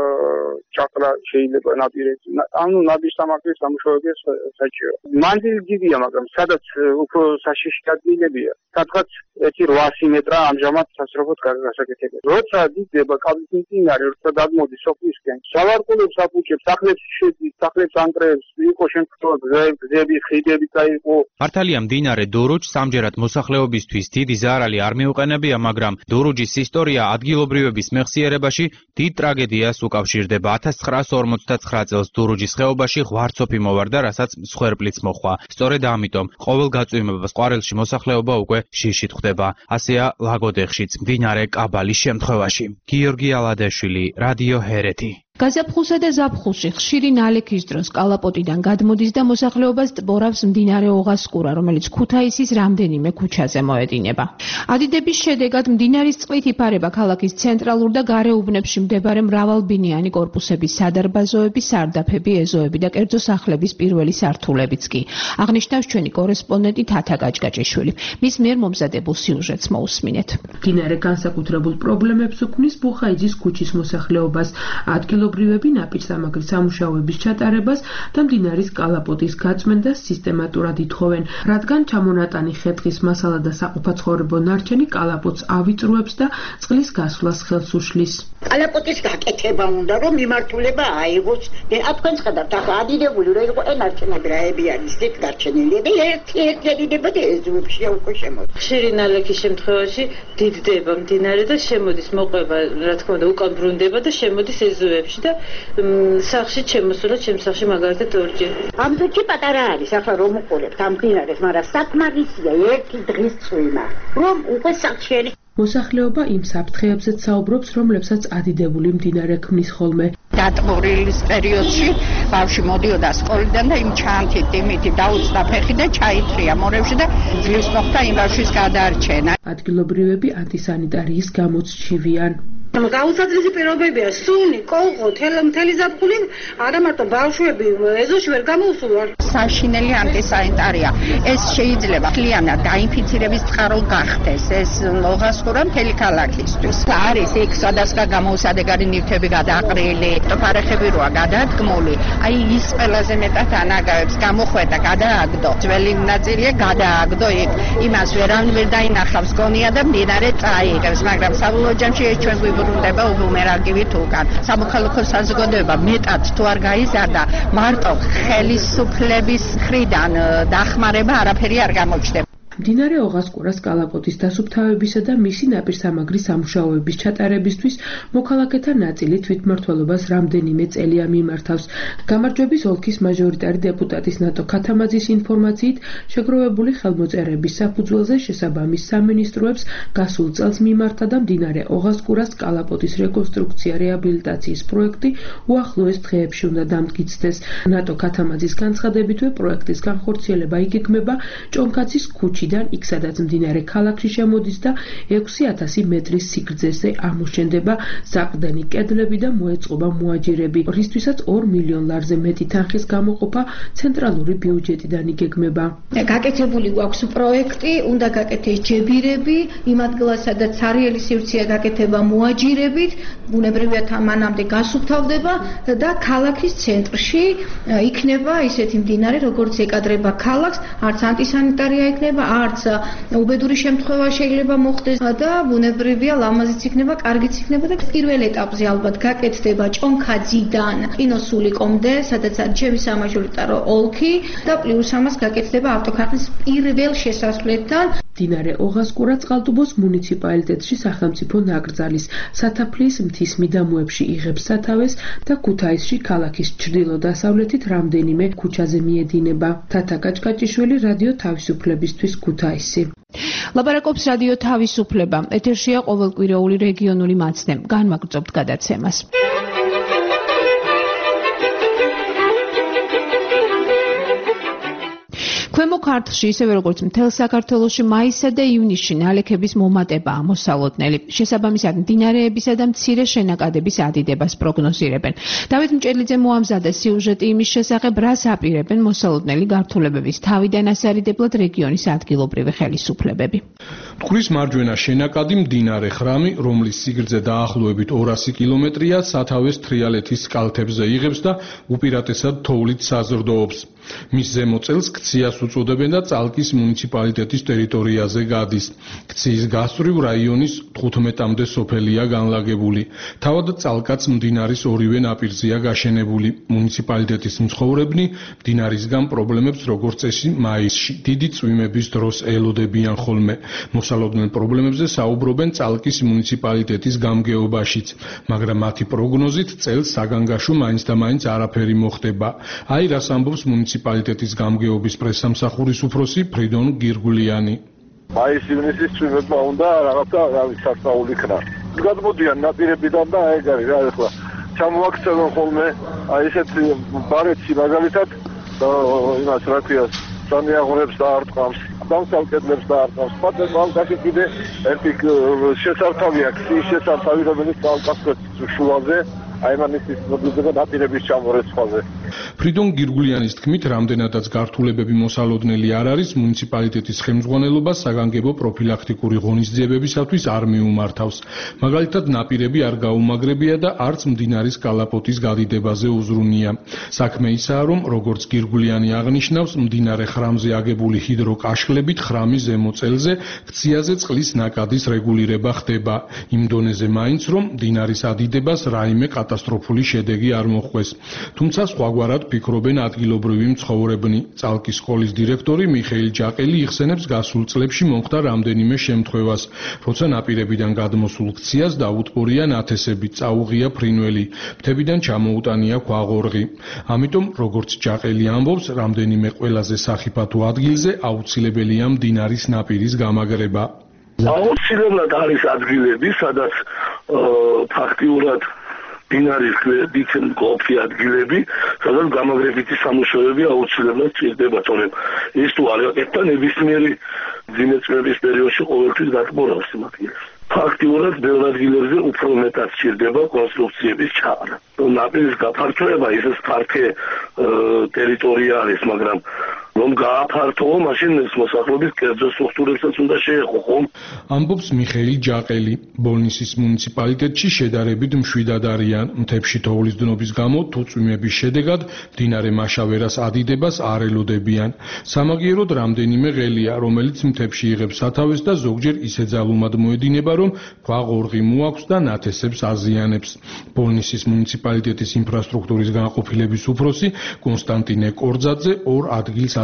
ჩაკრა შეიძლება ნაპირები. ანუ ნადის სამართლის სამუშაოები საჭირო. მანძილი დიდია, მაგრამ სადაც უფრო საშიში ადგილებია. სადღაც ერთი რვასი მეტრა ამჟამად სასწრაფოდ გასაკეთებია. როცა დიდება კაბლის მდინარე, როცა დაგმოდის სოფლისკენ, სავარგულებს აფუჭებს, სახლებს შედის, სახლებს ანტრებს, იყო შემთხვევა გზები, ხიდები წაიყო. მართალია მდინარე დურუჯს სამჯერად მოსახლეობისთვის დიდი ზარალი არ მიუყენებია, მაგრამ დურუჯის ისტორია ადგილობრივების მეხსიერებაში დიდ ტრაგედიას უკავშირდება. ათას ცხრაასი ორმოცდაცხრა წელს დურუჯის ხეობაში ღვარცოფი მოვარდა, რასაც მსხვერპლიც მოჰყვა. სწორედ ამიტომ ყოველ გაწვიმებას ყვარელში მოსახლეობა უკვე შიშით ხვდება. ასეა ლაგოდეხშიც მდინარე კაბალის შემთხვევაში. გიორგი ალადეშვილი, რადიო ჰერეთი. გაზაფხულსა და ზაფხულში ხშირი ნალექის დროს კალაპოტიდან გადმოდის და მოსახლეობას ტბორავს მდინარე ოღასკურა, რომელიც ქუთაისის რამდენიმე ქუჩაზე მოედინება. ადიდების შედეგად მდინარის წყლით იფარება ქალაქის ცენტრალურ და გარეუბნებში მდებარე მრავალბინიანი კორპუსების სადარბაზოები, სარდაფები, ეზოები და კერძო სახლების პირველი სართულებიც კი. აღნიშნავს ჩვენი კორესპონდენტი თათა გაჭგაჭიშვილი. მის მიერ მომზადებულ სიუჟეტს მოусმინეთ. მდინარე განსაკუთრებულ პრობლემებს უქმნის ბუხაიძის ქუჩის მოსახლეობას. ადგილობრივი ადგილობრივები ნაპირსამაგრის სამუშაოების ჩატარებას და მდინარის კალაპოტის გაწმენდას სისტემატურად ითხოვენ, რადგან ჩამონატანი ხე-ტყის მასალა და საყოფაცხოვრებო ნარჩენი კალაპოტს ავიწრუებს და წყლის გასვლას ხელს უშლის. კალაპოტის გაკეთება უნდა, რომ მიმართულება აიღოს. და თქვენ ხედავთ, ახლა ადიდებული რო იყო ნარჩენები რაები არის ეს გარჩენილი და ერთ-ერთი ადიდება და ეზოებში უკვე შემოდის. ხშირი ნალექის შემთხვევაში დიდდება მდინარე და შემოდის მოყვება, რა თქმა უნდა, უკან ბრუნდება და შემოდის ეზოებში. და სახში შემოსულა ჩემს სახში მაგალითად ორჯერ. ამ დროში პატარა არის, ახლა რომ უყურებთ ამ მდინარეს, მაგრამ საკმარისია ერთი დღის წვიმა, რომ უკვე სახში არის. მოსახლეობა იმ საფრთხეებზეც საუბრობს, რომლებსაც ადიდებული მდინარე ქმნის ხოლმე. დატბორილის პერიოდში ბავშვი მოდიოდა სკოლიდან და იმ ჩანთით, იმითი დაუწდა ფეხი და ჩაითრია მორევში და ძლის მოხდა იმ ბავშვის გადარჩენა. ადგილობრივები ანტისანიტარიის გამოც ჩივიან. გაუცადრისი პირობებია, სუნი, კოლხო, მთელი ზაფხული არა მარტო ბავშვები ეზოში ვერ გამოუსულვარ. საშინელი ანტისანიტარია. ეს შეიძლება მთლიანად დაინფიცირების წყარო გახდეს. ეს ოღასკურა მთელი ქალაქისთვის. არის იქ სხვადასხვა გამოუსადეგარი ნივთები გადაყრილი, ფარეხები როა გადადგმული. აი ის ყველაზე მეტად ანაგავებს გამოხვედა, გადააგდო. ძველი ნაწილია გადააგდო იქ. იმას ვერავინ ვერ დაინახავს გონია და მდინარე წაიღებს, მაგრამ საბოლოო ჯამში ეს ჩვენ ბრუნდება ბუმერანგივით უკან. სამოქალაქო საზოგადოება მეტად თუ არ გაიზარდა, მარტო ხელისუფლების მხრიდან დახმარება არაფერი არ გამოჩნდება. მდინარე ოღასკურას კალაპოტის დასუფთავებისა და მისი ნაპირსამაგრის სამუშაოების ჩატარებისთვის მოქალაქეთა ნაწილი თვითმმართველობას რამდენიმე წელია მიმართავს. გამარჯვების ოლქის მაჟორიტარი დეპუტატის ნატო ქათამაძის ინფორმაციით, შეგროვებული ხელმოწერების საფუძველზე შესაბამის სამინისტროებს გასულ წელს მიმართა და მდინარე ოღასკურას კალაპოტის რეკონსტრუქცია რეაბილიტაციის პროექტი უახლოეს დღეებში უნდა დამტკიცდეს. ნატო ქათამაძის განცხადებითვე პროექტის განხორციელება იგეგმება ჭონქაცის ქუჩიდან იქ სადაც მდინარე ქალაქში შემოდის და ექვსი ათასი მეტრის სიგრძეზე ამოშენდება საყრდენი კედლები და მოეწყობა მოაჯირები, რისთვისაც ორ მილიონ ლარზე მეტი თანხის გამოყოფა ცენტრალური ბიუჯეტიდან იგეგმება. გაკეთებული გვაქვს პროექტი, უნდა გაკეთდეს ჯებირები, იმ ადგილას სადაც სარიელი სივრცეა გაკეთება მოაჯირებით, ბუნებრივია მანამდე გასუფთავდება და ქალაქის ცენტრში იქნება ისეთი მდინარე, როგორც ეკადრება ქალაქს, არც ანტისანიტარია იქნება, არც უბედური შემთხვევა შეიძლება მოხდეს და ბუნებრივია ლამაზიც იქნება, კარგიც იქნება და პირველ ეტაპზე ალბათ გაკეთდება ჭონქაძიდან ყინოსულიკომდე, სადაც არის ჩემი სამაჟორიტარო ოლქი და პლუს ამას გაკეთდება ავტოქარხნის პირველ შესასვლელთან. მდინარე ოღასკურა წყალტუბოს მუნიციპალიტეტში სახელმწიფო ნაკრძალის სათაფლის მთის მიდამოებში იღებს სათავეს და ქუთაისში ქალაქის ჩრდილო-დასავლეთით რამდენიმე ქუჩაზე მიედინება. თათა კაჭკაჭიშვილი, რადიო თავისუფლებისთვის, ქუთაისი. ლაპარაკობს რადიო თავისუფლება. ეთერშია ყოველკვირეული რეგიონული მაცდე. განვაგრძობთ გადაცემას. ქვემო ქართლში, ისევე როგორც მთელ საქართველოში, მაისსა და ივნისში ნალექების მომატებაა მოსალოდნელი. შესაბამისად, მდინარეებისა და მცირე შენაკადების ადიდებას პროგნოზირებენ. დავით მჭედლიძე მოამზადა სიუჟეტი იმის შესახებ, რას აპირებენ მოსალოდნელი გართულებების თავიდან ასარიდებლად რეგიონის ადგილობრივი ხელისუფლებები. მტკვრის მარჯვენა შენაკადი მდინარე ხრამი, რომლის სიგრძე დაახლოებით ორასი კილომეტრია, სათავეს თრიალეთის კალთებზე იღებს და უპირატესად თოვლით საზრდოობს. მის ზემო წელს ქციას უწოდებენ და წალკის მუნიციპალიტეტის ტერიტორიაზე გადის. ქციის გასწვრივ რაიონის თხუთმეტამდე სოფელია განლაგებული. თავად წალკაც მდინარის ორივე ნაპირზეა გაშენებული. მუნიციპალიტეტის მცხოვრებნი მდინარისგან პრობლემებს როგორც წესი მაისში, დიდი წვიმების დროს ელოდებიან ხოლმე. მოსალოდნელ პრობლემებზე საუბრობენ წალკის მუნიციპალიტეტის გამგეობაშიც, მაგრამ მათი პროგნოზით წელს საგანგაშო მაინც და მაინც არაფერი მოხდება. აი რას ამბობს მუნიციპალიტეტის გამგეობის პრესამსახურის უფროსი ფრიდონ გირგულიანი. მაის-ივნისის წვიმებმა უნდა რაღაცა სასწაული იქნა. გადმოდიან ნაპირებიდან და ეგ არის რა ეხლა ჩამოაქცევენ ხოლმე აი ესეთი ბარეთში მაგალითად იმას რა ქვია სამიაღურებს და არტყამს, დამსალკედლებს და არტყამს. პატარა ალკაში კიდე ერთი შესართავია, ქციის შესართავი, რომელიც ალკასკვეთს შუაზე აი მანისის მოდუდება ნაპირების ჩამორეცხვაზე. ფრიდონ გირგულიანის თქმით, რამდენადაც გართულებები მოსალოდნელი არ არის, მუნიციპალიტეტის ხელმძღვანელობა საგანგებო პროფილაქტიკური ღონისძიებებისათვის არ მიუმართავს. მაგალითად, ნაპირები არ გაუმაგრებია და არც მდინარის კალაპოტის გადიდებაზე უზრუნია. საქმე ისაა, რომ როგორც გირგულიანი აღნიშნავს, მდინარე ხრამზე აგებული ჰიდროკაშხლებით ხრამის ზემო წელზე ქციაზე წყლის ნაკადის რეგულირება ხდება. იმ დონეზე მაინც, რომ მდინარის ადიდებას რაიმე კატასტროფული შედეგი არ მოჰყვეს. თუმცა სხვაგვარად ფიქრობენ ადგილობრივი მცხოვრებნი. წალკის სკოლის დირექტორი მიხეილ ჯაყელი იხსენებს გასულ წლებში მომხდა რამდენიმე შემთხვევას, როცა ნაპირებიდან გადმოსულ ქციას დაუტბორია ნათესები, წაუღია ფრინველი, მთებიდან ჩამოუტანია ქვაღორღი. ამიტომ, როგორც ჯაყელი ამბობს, რამდენიმე ყველაზე სახიფათო ადგილზე აუცილებელია მდინარის ნაპირის გამაგრება. აუცილებლად არის ადგილები, სადაც ფაქტიურად მდინარის გვერდით მყოფი ადგილები, სადაც გამაგრებითი სამუშაოები აუცილებლად სჭირდება, თორემ ეს თუ არ აკეთდა ნებისმიერი მძიმე წვიმების პერიოდში ყოველთვის დატბორავს იმ ადგილებს. ფაქტიურად ბევრ ადგილებზე უფრო მეტად სჭირდება კონსტრუქციების ჩაყრა. ნაპირის გაფართოება ისე ფართე ტერიტორია არის, მაგრამ რომ გააფართოო, მაშინ ეს მოსახლეობის კერძო სტრუქტურებსაც უნდა შეეხო, ხომ? ამბობს მიხეილ ჯაყელი. ბოლნისის მუნიციპალიტეტში შედარებით მშვიდად არიან. მთებში თოვლის დნობის გამო თუ წვიმების შედეგად მდინარე მაშავერას ადიდებას არ ელოდებიან. სამაგიეროდ რამდენიმე ღელია, რომელიც მთებში იღებს სათავეს და ზოგჯერ ისე ძალუმად მოედინება, რომ ქვაღორღი მოაქვს და ნათესებს აზიანებს. ბოლნისის მუნიციპალიტეტის ინფრასტრუქტურის განყოფილების უფროსი კონსტანტინე კორძაძე ორ ადგილს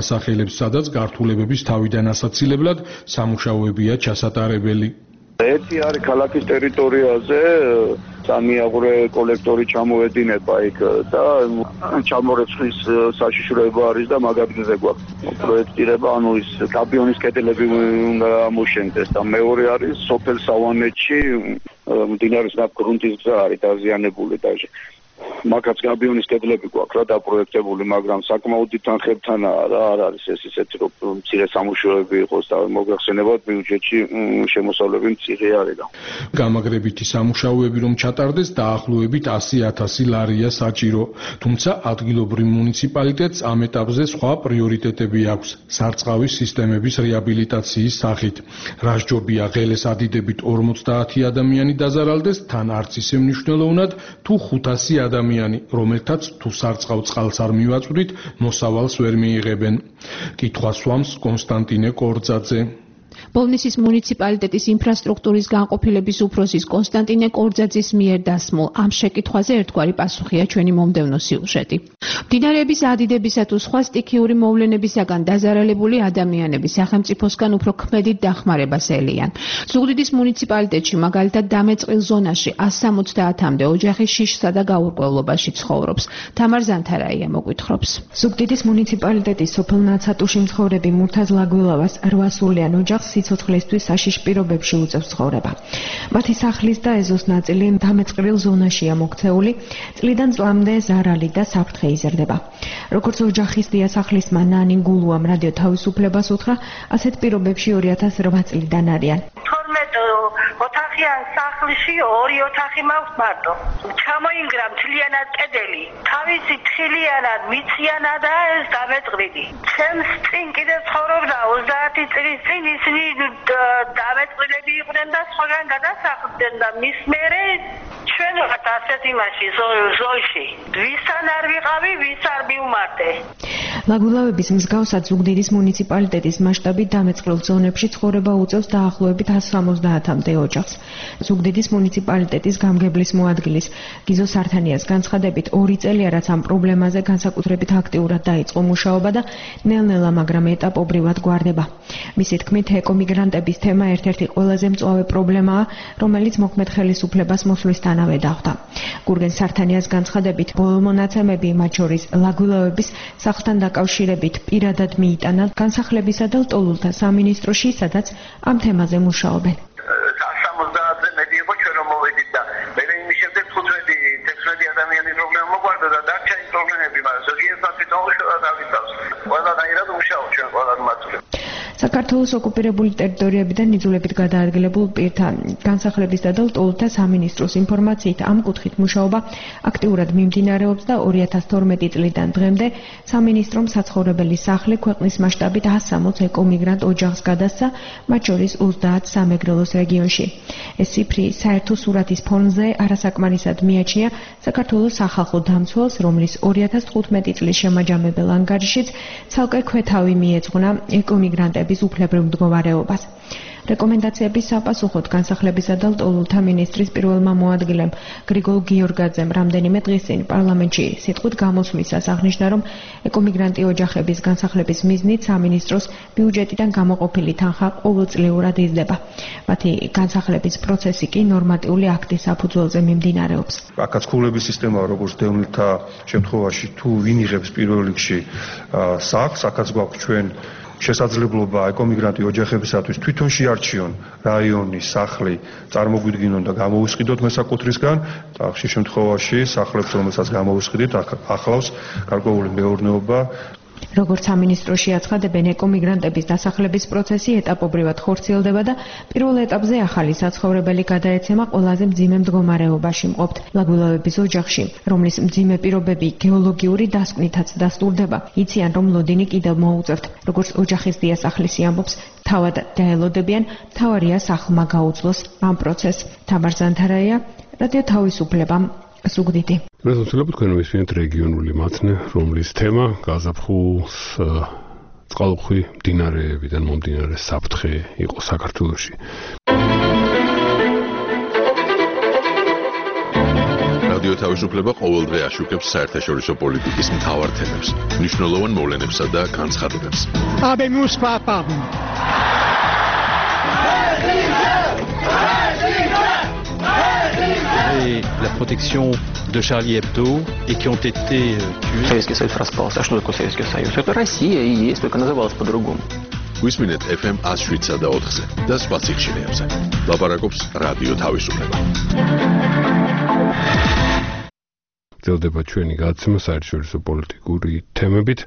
სასახლეებს, სადაც გართულებების თავიდან ასაცილებლად სამუშაოებია ჩასატარებელი. ერთი არის ქალაქის ტერიტორიაზე სამიაღვრე კოლექტორი ჩამოედინება იქ და ჩამორეცხვის საშიშროება არის და მაგ ადგილზე გვაქვს პროექტირება, ანუ ის სტადიონის კედლები უნდა ამოშენდეს და მეორე არის სოფელ სავანეთში მდინარის ნაპირის გზა არის დაზიანებული და მაგაც გაბიონის კედლები გვაქვს რა დაპროექტებული, მაგრამ საკმაოდ თანხებთანაა რა, არ არის ეს ისეთი რომ მცირე სამუშაოები იყოს და მოგახსენებათ ბიუჯეტში შემოსავლები მცირე არის და გამაგრებითი სამუშაოები რომ ჩატარდეს დაახლოებით ასი ათასი ლარია საჭირო, თუმცა ადგილობრივ მუნიციპალიტეტს ამ ეტაპზე სხვა პრიორიტეტები აქვს სარწყავის სისტემების რეაბილიტაციის სახით. რასჯობია ღელეს ადიდებით ორმოცდაათი ადამიანი დაზარალდეს, თან არც ისე მნიშვნელოვნად თუ ხუთასი ადამიანი, რომელთაც თუ სარწყავ წყალს არ მივაწვდით, მოსავალს ვერ მიიღებენ. კითხვას სვამს კონსტანტინე კორძაძე. ბოლნისის მუნიციპალიტეტის ინფრასტრუქტურის განყოფილების უფროსის კონსტანტინე კორძაძის მიერ დასმულ ამ შეკითხვაზე ერთგვარი პასუხია ჩვენი მომდევნო სიუჟეტი. მდინარეების ადიდებისა თუ სხვა სტიქიური მოვლენებისაგან დაზარალებული ადამიანები სახელმწიფოსგან უფრო ქმედით დახმარებას ელიან. ზუგდიდის მუნიციპალიტეტში მაგალითად დამეწყვილ ზონაში ასი სამოცდაათამდე ოჯახი შიშსა და გაურკვევლობაში ცხოვრობს. თამარ ზანთარაია მოგვითხრობს. ზუგდიდის მუნიციპალიტეტის სოფელ ნაცატუში მცხოვრები მურთაზ ლაგვილავას რვასულიან ოჯახს სიცოცხლისთვის საშიშ პირობებში უწევს ცხოვრება. მათი სახლის და ეზოს ნაწილი დამეწყვილ ზონაშია მოქცეული, წლიდან წლამდე ზარალი და საფრთხე იზრდება. როგორც ოჯახის დიასახლის მანანი გულუამ რადიო თავისუფლებას უთხრა, ასეთ პირობებში ორი ათას რვა წლიდან არიან. თორმეტ ოთახიან სახლში ორი ოთახი მაქვს მარტო. ჩამოინგრა მთლიანად კედელი. თავისი თხილიანად მიციანადა ეს დამეწყვილი. ჩემს წინ კიდევ ცხოვრობდა ოცდაათი წლის წინ ისინი დამეწყვილები იყვნენ და სხვაგან გადასახლდნენ და მის მერე ჩვენ ვართ ასეთ იმაში ზოლში. ვისთან არ ვიყავი, ვის არ მივმართე. ლაგვილავების მსგავსად ზუგდიდის მუნიციპალიტეტის მასშტაბით დამეწყვილ ზონებში ცხოვრება უწევს დაახლოებით ასი სამოცდაათამდე ოჯახს. ზუგდიდის მუნიციპალიტეტის გამგებლის მოადგილის გიზო სართანიას განცხადებით ორი წელია რაც ამ პრობლემაზე განსაკუთრებით აქტიურად დაიწყო მუშაობა და ნელ-ნელა, მაგრამ ეტაპობრივად გვარდება. მისი თქმით, ეკომიგრანტების თემა ერთ-ერთი ყველაზე მწვავე პრობლემაა, რომელიც მოქმედ ხელისუფლებას მოსვლისთანავე დახვდა. გურგენ სართანიას განცხადებით, ბოლო მონაცემები, მათ შორის ლაგვილავების სახლთან დაკავშირებით პირადად მიიტანა განსახლებისა და ლტოლულთა სამინისტროში, სადაც ამ თემაზე მუშაობენ. სამოცდაათზე მეტი იყო ჩვენ რომ მოვედით და მე იმის შემდეგ თხუთმეტი თექვსმეტი ადამიანის პრობლემა მოგვარდა და დარჩენი პრობლემები, მაგრამ ზოგიერთად თვითონშორა დავიცავს. ყველანაირად მუშაობ ჩვენ ყველა მათგან. საქართველოს ოკუპირებული ტერიტორიებიდან იძულებით გადაადგილებულ პირთა განსახლების და ლტოლულთა სამინისტროს ინფორმაციით ამ კუთხით მუშაობა აქტიურად მიმდინარეობს და ორი ათას თორმეტი წლიდან დღემდე სამინისტრომ საცხოვრებელი სახლი ქვეყნის მასშტაბით ასი სამოცდაათი ეკომიგრანტ ოჯახს გადასცა, მათ შორის ოცდაათ სამეგრელოს რეგიონში. ეს ციფრი საერთო სურათის ფონზე არასაკმარისად მიაჩნია საქართველოს სახალხო დამცველს, რომლის ორი ათას თხუთმეტი წლის შემაჯამებელ ანგარიშიც ცალკე ქვეთავი მიეძღვნა ეკომიგრანტების უფლებრივ მდგომარეობას. რეკომენდაციების საპასუხოდ განსახლებისა და ლტოლულთა მინისტრის პირველმა მოადგილემ გრიგოლ გიორგაძემ რამდენიმე დღის წინ პარლამენტში სიტყვით გამოსვლისას აღნიშნა, რომ ეკომიგრანტი ოჯახების განსახლების მიზნით სამინისტროს ბიუჯეტიდან გამოყოფილი თანხა ყოველწლიურად იზრდება. მათი განსახლების პროცესი კი ნორმატიული აქტის საფუძველზე მიმდინარეობს. აქაც ქულების სისტემა როგორც დევნილთა შემთხვევაში თუ ვინ იღებს პირველ რიგში სახლს, აქაც გვაქვს ჩვენ შესაძლებლობა ეკომიგრანტი ოჯახებისათვის თვითონ შეარჩიონ რაიონი, სახლი, წარმოგვიდგინონ და გამოუსყიდოთ მესაკუთრისგან და ხშირ შემთხვევაში სახლებს, რომელსაც გამოუსყიდით, ახლავს გარკვეული მეურნეობა. როგორც სამინისტროში აცხადებენ, ეკომიგრანტების დასახლების პროცესი ეტაპობრივად ხორციელდება და პირველ ეტაპზე ახალი საცხოვრებელი გადაეცემა ყველაზე მძიმე მდგომარეობაში მყოფთ ლაგვილავების ოჯახში, რომლის მძიმე პირობები გეოლოგიური დასკვნითაც დასტურდება. იციან, რომ ლოდინი კიდევ მოუწევთ. როგორც ოჯახის დიასახლისი ამბობს, თავად დაელოდებიან, მთავარია სახლმა გაუძლოს ამ პროცესს. თამარ ზანთარაია, რადიო თავისუფლება, ზუგდიდი. მე ვთქვი, თქვენ მისმენთ რეგიონული მათნე, რომლის თემა გაზაფხულს წყალუხვი მდინარეებიდან მომდინარე საფრთხე იყო საქართველოში. რადიო თავისუფლება ყოველდღე აშუქებს საერთაშორისო პოლიტიკის მთავარ თემებს, მნიშვნელოვან მოვლენებსა და განცხადებებს. Habemos papam. Et la protection de Charlie Hebdo et qui ont été tués. Советский Союз распался. А что такое Советский Союз? Это Россия и есть, только называлась по-другому. Გვისმინეთ эф эм one oh seven და four-ზე და სხვა სიხშირეებზე. ლაპარაკობს რადიო თავისუფლება. გრძელდება ჩვენი გადაცემა საერთაშორისო პოლიტიკური თემებით.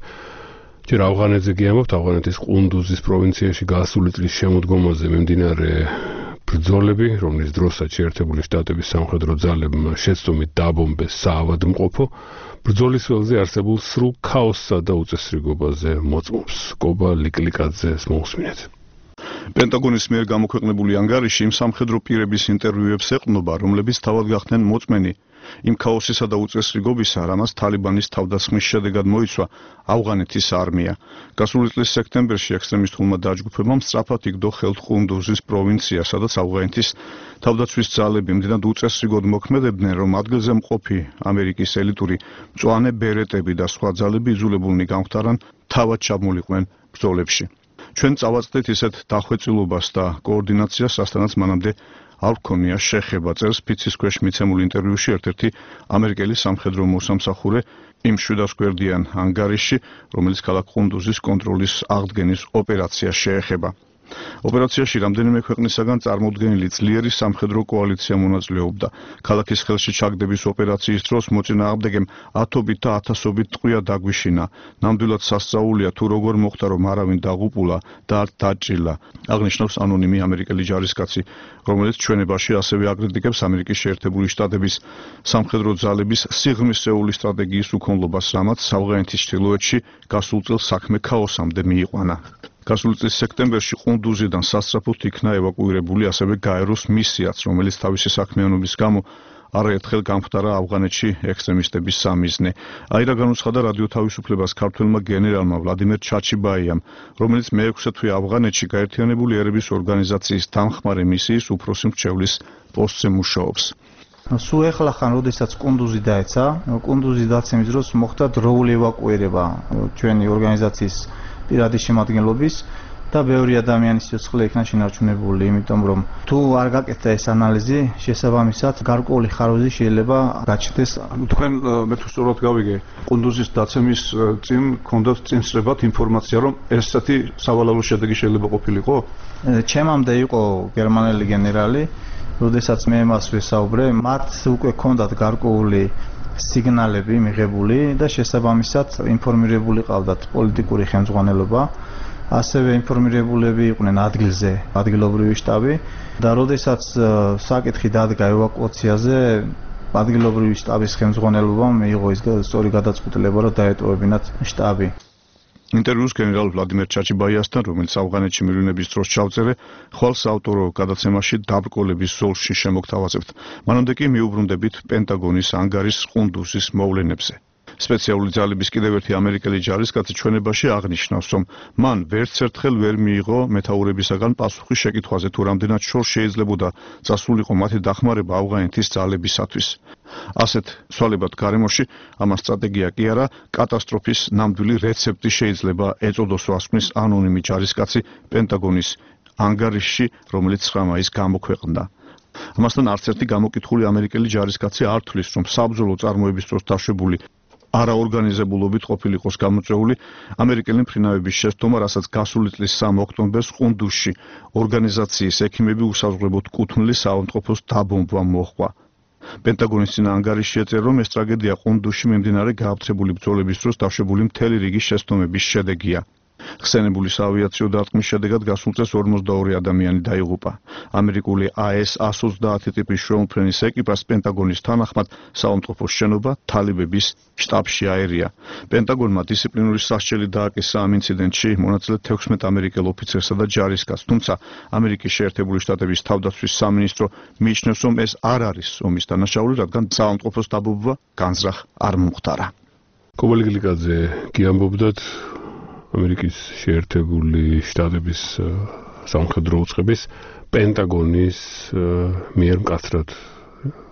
ჯერ ავღანეთზე გიამბობთ, ავღანეთის ყუნდუზის პროვინციაში გასული წლის შემოდგომაზე მიმდინარე ბრძოლები, რომლის დროსაც შეერთებული შტატების სამხედრო ძალებმა შეცდომით დააბომბეს საავადმყოფო, ბრძოლის ველზე არსებულ სრულ ქაოსსა და უწესრიგობაზე მოწმობს. კობა ლიკლიკაძეს მოусმინეთ. პენტაგონის მიერ გამოქვეყნებული ანგარიში იმ სამხედრო პირების ინტერვიუებს ეყრდნობა, რომლებიც თავად გახდნენ მოწმენი იმ ქაოსისა და უწესრიგობისა, რამაც თალიბანის თავდასხმის შედეგად მოიცვა ავღანეთის არმია. გასული წლის სექტემბერში ექსტრემისტულმა დაჯგუფებამ სწრაფად იგდო ხელთ ყუნდუზის პროვინცია, სადაც ავღანეთის თავდაცვის ძალები მდიდრად უწესრიგოდ მოქმედებდნენ, რომ ადგილზე მყოფი ამერიკის ელიტური მწვანე ბერეტები და სხვა ძალები იძულებულნი გამხდარან თავად ჩამოლიყვნენ ბრძოლებში. ჩვენ წავაწყდით ისეთ დახვეწილობას და კოორდინაციას, რასთანაც მანამდე არ გქონია შეხება, წერს ფიცის ქვეშ მიცემულ ინტერვიუში ერთ-ერთი ამერიკელი სამხედრო მოსამსახურე იმ შვიდას გვერდიან ანგარიში, რომელიც ქალაქ ყუნდუზის კონტროლის აღდგენის ოპერაციას შეეხება. ოპერაციაში რამდენიმე ქვეყნისაგან წარმოდგენილი ძლიერი სამხედრო კოალიცია მონაწილეობდა. ქალაქის ხელში ჩაგდების ოპერაციის დროს მოწინააღმდეგემ ათობით და ათასობით ტყვია დაგვიშინა. ნამდვილად სასწაულია თუ როგორ მოხდა, რომ არავინ დაღუპულა და არ დაჭრილა. აღნიშნავს ანონიმი ამერიკელი ჯარისკაცი, რომელიც ჩვენებაში ასევე აკრიტიკებს ამერიკის შეერთებული შტატების სამხედრო ძალების სიღრმისეული სტრატეგიის უქონლობას, რამაც ავღანეთის ჩრდილოეთში გასულ წელს საქმე ქაოსამდე მიიყვანა. გასული წლის სექტემბერში ყუნდუზიდან სასწრაფოდ იქნა ევაკუირებული ასევე გაეროს მისიაც, რომელიც თავისი საქმიანობის გამო არაერთხელ გამხდარა ავღანეთში ექსტრემისტების სამიზნე. აირა განუცხადა რადიო თავისუფლებას ქართველმა გენერალმა ვლადიმერ ჩაჩიბაიამ, რომელიც მეექვსე თვე ავღანეთში გაერთიანებული ერების ორგანიზაციის დამხმარე მისიის უფროსი მრჩევლის პოსტზე მუშაობს. სულ ეხლახან, როდესაც ყუნდუზი დაეცა, ყუნდუზის დაცემის დროს მოხდა დროული ევაკუირება ჩვენი ორგანიზაციის პირადი შემადგენლობის და ბევრი ადამიანის სიცოცხლე იქნა შენარჩუნებული, იმიტომ რომ თუ არ გაკეთდა ეს ანალიზი, შესაბამისად გარკვეული ხარვეზი შეიძლება გაჩნდეს. თქვენ მე თუ სწორად გავიგე, ყუნდუზის დაცემის წინ გქონდათ წინსწრებად ინფორმაცია, რომ ესეთი სავალალო შედეგი შეიძლება ყოფილიყო? ჩემამდე იყო გერმანელი გენერალი, როდესაც მე მას ვესაუბრე, მათ უკვე ჰქონდათ გარკვეული სიგნალები მიღებული და შესაბამისად ინფორმირებული ყავდათ პოლიტიკური ხელმძღვანელობა, ასევე ინფორმირებულები იყვნენ ადგილზე, ადგილობრივი შტაბი და როდესაც საკითხი დადგა ევაკუაციაზე, ადგილობრივი შტაბის ხელმძღვანელობამ მიიღო ის სწორი გადაწყვეტილება, რომ დაეტოვებინათ შტაბი. ინტერვიუს გენერალ ვლადიმერ ჩაჩიბაიასთან, რომელიც ავღანეთში მივლინების დროს ჩავწერე, ხვალ საავტორო გადაცემაში დაბრკოლების ზოლში შემოგთავაზებთ. მანამდე კი მიუბრუნდებით პენტაგონის ანგარის ყუნდუზის მოვლენებზე. სპეციალური ძალების კიდევ ერთი ამერიკელი ჯარისკაცი ჩვენებაში აღნიშნავს, რომ მან ვერც ერთხელ ვერ მიიღო მეთაურებისაგან პასუხი შეკითხვაზე, თუ რამდენად შორს შეიძლებოდა წასულიყო მათი დახმარება ავღანეთის ძალებისათვის. ასეთ სვალებად გარემოში ამას სტრატეგია კი არა, კატასტროფის ნამდვილი რეცეპტი შეიძლება ეწოდოს, ასმის ანონიმი ჯარისკაცი პენტაგონის ანგარიში, რომელიც ცხრა მაისს გამოქვეყნდა. ამასთან არც ერთი გამოკითხული ამერიკელი ჯარისკაცი არ თვლის, რომ საბრძოლო წარმოების დროს დაშვებული არაორგანიზებულობით ყოფილიყოს გამოწვეული ამერიკელი მფრინავების შეცდომა, რასაც გასული წლის სამი ოქტომბერს ყუნდუზში ორგანიზაციის ექიმები უსაზღვრებოდ კუთვნილი საავადმყოფოს დაბომბვა მოჰყვა. პენტაგონის წინა ანგარიში ეწერა, რომ ეს ტრაგედია ყუნდუზში მიმდინარე გააფთრებული ბრძოლების დროს დაშვებული მთელი რიგი შეცდომების შედეგია. ხსენებული საავიაციო დარტყმის შედეგად გასულ წელს ორმოცდაორი ადამიანი დაიღუპა. ამერიკული ა ეს ას ოცდაათი ტიპის შრომფრენის ეკიპას პენტაგონის თანახმად საავადმყოფოს შენობა თალიბების შტაბში აერია. პენტაგონმა დისციპლინური სასჯელი დააკისა ამ ინციდენტში მონაწილე თექვსმეტ ამერიკელ ოფიცერსა და ჯარისკაცს, თუმცა ამერიკის შეერთებული შტატების თავდაცვის სამინისტრო მიიჩნევს, რომ ეს არ არის ომის დანაშაული, რადგან საავადმყოფოს დაბომბვა განზრახ არ მომხდარა. კობალი გლიკაძე გიამბობდათ ამერიკის შეერთებული შტატების სამხედრო უწყების პენტაგონის მიერ მკაცრად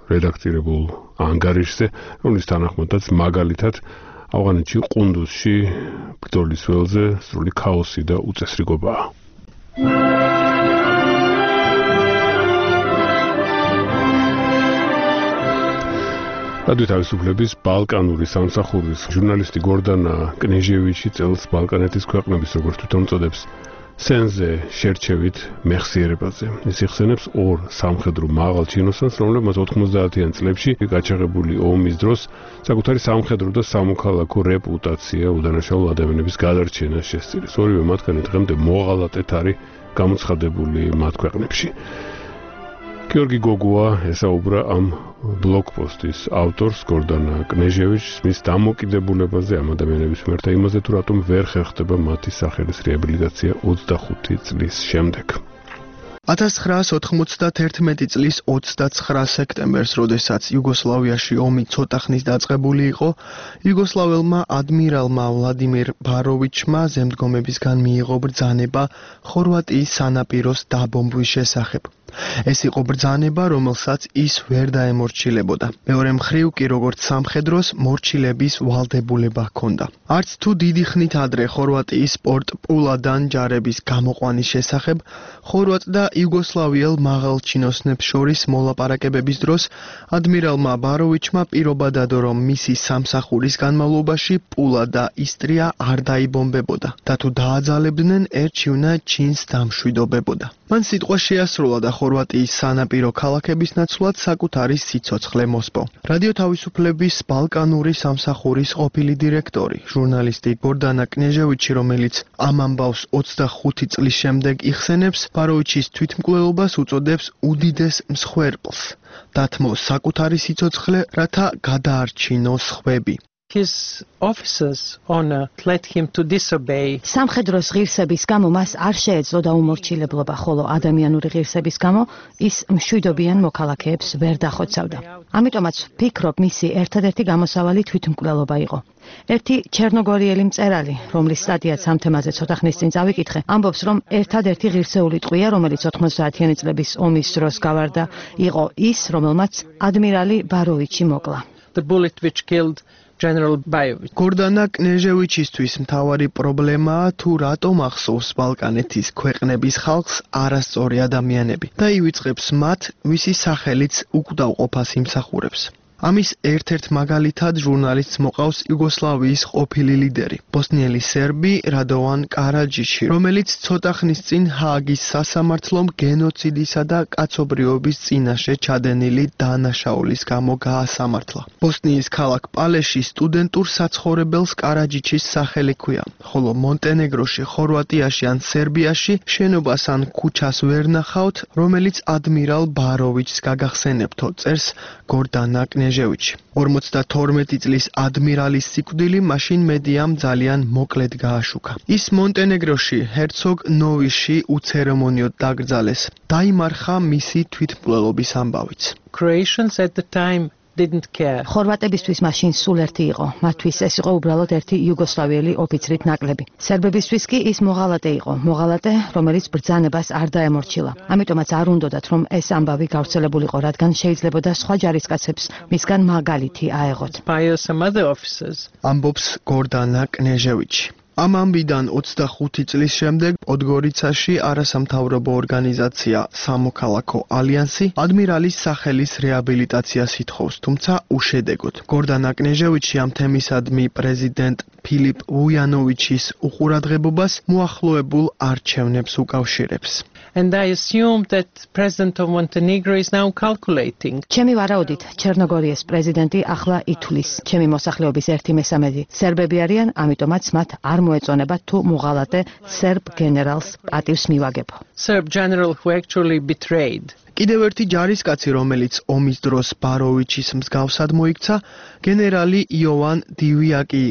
რედაქტირებულ ანგარიშზე, რომლის თანახმადაც მაგალითად ავღანეთში ყუნდუსში ბრძოლის ველზე სრული ქაოსი და უწესრიგობაა. რადიო თავისუფლების ბალკანური სამსახურის ჟურნალისტი გორდანა კნეჟევიჩი წელს ბალკანეთის ქვეყნების, როგორც თვითონ წოდებს, სენზე შერჩევით მეხსიერებაზე. ის იხსენებს ორ სამხედრო მაღალ ჩინოსანს, რომლებმაც ოთხმოცდაათიან წლებში გაჩაღებული ომის დროს საკუთარი სამხედრო და სამოქალაქო რეპუტაცია უდანაშაულო ადამიანების გადარჩენას შესწირეს. ორივე მათგანი დღემდე მოღალატედ არის გამოცხადებული მათ ქვეყნებში. გიორგი გოგუა ესაუბრა ამ ბლოგპოსტის ავტორს გორდანა კნეჟევიჩს მის დამოკიდებულებაზე ამ ადამიანების მიერ და იმაზე თუ რატომ ვერ ხერხდება მათი სახელის რეაბილიტაცია ოცდახუთი წლის შემდეგ. ათას ცხრაას ოთხმოცდათერთმეტი წლის ოცდაცხრა სექტემბერს, როდესაც იუგოსლავიაში ომი ცოტა ხნის დაწყებული იყო, იუგოსლაველმა ადმირალმა ვლადიმირ ბაროვიჩმა ზემდგომებისგან მიიღო ბრძანება ხორვატიის სანაპიროს დაბომბვის შესახებ. ეს იყო ბრძანება, რომელსაც ის ვერ დაემორჩილებოდა. მეორე მხრივ კი როგორც სამხედროს მორჩილების ვალდებულება ჰქონდა. არც თუ დიდი ხნით ადრე ხორვატიის პორტ პულადან ჯარების გამოყვანის შესახებ, ხორვატ და იუგოსლავიელ მაღალ ჩინოსნებს შორის მოლაპარაკებების დროს ადმირალმა ბაროვიჩმა პირობა დადო, რომ მისი სამსახურის განმავლობაში პულა და ისტრია არ დაიბომბებოდა და თუ დააძალებდნენ, ერჩივნა ჩინს დამშვიდობებოდა. მან სიტყვა შეასრულა და ხორვატიის სანაპირო ქალაქების ნაცვლად საკუთარი სიცოცხლე მოსპო. რადიო თავისუფლების ბალკანური სამსახურის ყოფილი დირექტორი, ჟურნალისტი გორდანა კნეჟევიჩი, რომელიც ამ ამბავს ოცდახუთი წლის შემდეგ იხსენებს, ბაროვიჩის თვითმკვლელობას უწოდებს უდიდეს მსხვერპლს. დათმო საკუთარი სიცოცხლე, რათა გადაარჩინოს ხვები. His officers honor led him to disobey. სამხედროს ღირსების გამო მას არ შეეძლო დაუმორჩილებლობა, ხოლო ადამიანური ღირსების გამო ის მშვიდობიან მოქალაქეებს ვერ დახოცავდა. ამიტომაც ვფიქრობ, მისი ერთადერთი გამოსავალი თვითმკვლელობა იყო. ერთი ჩერნოგორიელი მწერალი, რომლის სტატიაც ამ თემაზე ცოტა ხნის წინ წავიკითხე, ამბობს, რომ ერთადერთი ღირსეული ტყვია, რომელიც ოთხმოცდაათიანი წლების ომის დროს გავარდა, იყო ის, რომელმაც ადმირალი ბაროვიჩი მოკლა. The bullet which killed General Bayev. გორდანა კნეჟევიჩისთვის მთავარი პრობლემაა თუ რატომ ახსოვს ბალკანეთის ქვეყნების ხალხს არასწორი ადამიანები და ივიწყებს მათ, ვისი სახელიც უკვდავყოფას იმსახურებს. ამის ერთ-ერთ მაგალითად ჟურნალისტს მოყავს იუგოსლავიის ყოფილი ლიდერი, ბოსნიელი სერბი რადოვან კარაჯიში, რომელიც ცოტა ხნის წინ ჰააგის სასამართლომ გენოციდისა და კაცობრიობის წინაშე ჩადენილი დანაშაულის გამო გაასამართლა. ბოსნიის ქალაქ პალეში სტუდენტურ საცხოვრებელს კარაჯიჩის სახელი ჰქვია, ხოლო მონტენეგროში, ხორვატიაში ან სერბიაში შენობას ან ქუჩას ვერ ნახავთ, რომელიც ადმირალ ბაროვიჩს გაგახსენებთო, წერს გორდანა კნეჟევიჩი. ორმოცდათორმეტი წლის ადმირალის სიკვდილი მაშინ მედიამ ძალიან მოკლედ გააშუქა. ის მონტენეგროში ჰერცოგ ნოვიში უცერემონიოდ დაკრძალეს. დაიმარხა მისი თვითმკვლელობის ამბავიც. Croatians at the time didn't care. ხორვატებისთვის მაშინ სულ ერთი იყო. მათთვის ეს იყო უბრალოდ ერთი იუგოსლავიელი ოფიცრით ნაკლები. სერბებისთვის კი ის მოღალატე იყო. მოღალატე, რომელიც ბრძანებას არ დაემორჩილა. ამიტომაც არ უნდოდათ, რომ ეს ამბავი გავრცელებულიყო, რადგან შეიძლებოდა სხვა ჯარისკაცებს მისგან მაგალითი აეღოთ. ამბობს გორდანა კნეჟევიჩი. ამ ამბიდან ოცდახუთი წლის შემდეგ პოდგორიცაში არასამთავრობო ორგანიზაცია სამოქალაქო ალიანსი ადმირალის სახელის რეაბილიტაციას ითხოვს, თუმცა უშედეგოდ. გორდანა კნეჟევიჩი ამ თემისადმი პრეზიდენტ ფილიპ ვუიანოვიჩის უყურადღებობას მოახლოებულ არჩევნებს უკავშირებს. And I assume that President of Montenegro is now calculating. ჩემი ვარაუდით, ჩერნოგორიის პრეზიდენტი ახლა ითვლის, ჩემი მოსახლეობის ერთი მესამედი სერბები არიან, ამიტომაც მათ არ მოეწონება თუ მოღალატე სერბ გენერალს პატივს მივაგებო. Serb general who actually betrayed. კიდევ ერთი ჯარისკაცი, რომელიც ომის დროს ბაროვიჩის მსგავსად მოიქცა, გენერალი იოვან დივიაკი იყო.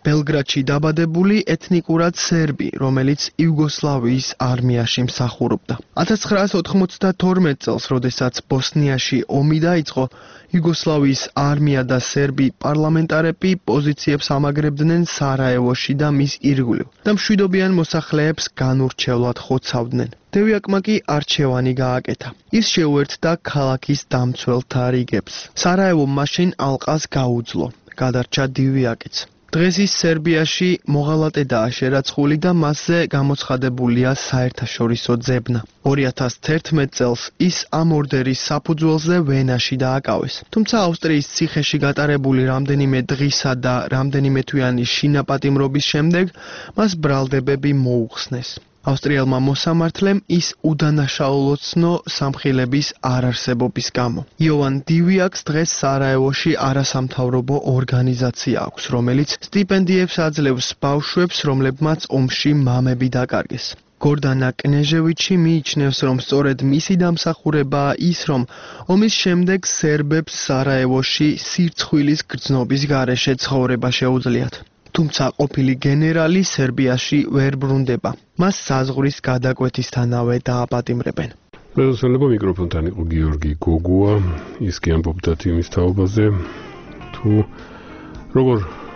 ბელგრადში დაბადებული ეთნიკურად სერბი, რომელიც იუგოსლავიის არმიაში მსახურობდა. ათას ცხრაას ოთხმოცდათორმეტ წელს, როდესაც ბოსნიაში ომი დაიწყო, იუგოსლავიის არმია და სერბი პარლამენტარები პოზიციებს ამაგრებდნენ სარაევოში და მის ირგვლივ და მშვიდობიან მოსახლეებს განურჩევლად ხოცავდნენ. დევიაკმა კი არჩევანი გააკეთა. ის შეუერთდა ქალაქის დამცველთა რიგებს. სარაევო მაშინ ალყას გაუძლო. გადარჩა დივიაკიც. დღეს ის სერბიაში მოღალატედაა შერაცხული და მასზე გამოცხადებულია საერთაშორისო ძებნა. ორი ათას თერთმეტ წელს ის ამ ორდერის საფუძველზე ვენაში დააკავეს. თუმცა ავსტრიის ციხეში გატარებული რამდენიმე დღისა და რამდენიმე თვიანი შინაპატიმრობის შემდეგ მას ბრალდებები მოუხსნეს. ავსტრიელმა მოსამართლემ ის უდანაშაულოდ ცნო სამხილების არარსებობის გამო. იოვან დივიაკს დღეს სარაევოში არასამთავრობო ორგანიზაცია აქვს, რომელიც სტიპენდიებს აძლევს ბავშვებს, რომლებმაც ომში მამები დაკარგეს. გორდანა კნეჟევიჩი მიიჩნევს, რომ სწორედ მისი დამსახურებაა ის, რომ ომის შემდეგ სერბებს სარაევოში სირცხვილის გრძნობის გარეშე ცხოვრება შეუძლიათ. თუმცა ყოფილი გენერალი სერბიაში ვერ ბრუნდება. მას საზღვრის გადაკვეთისთანავე დააპატიმრებენ. მეზოსელება მიკროფონთან იყო გიორგი გოგუა, ის კი ამბობდა იმის თაობაზე, თუ როგორ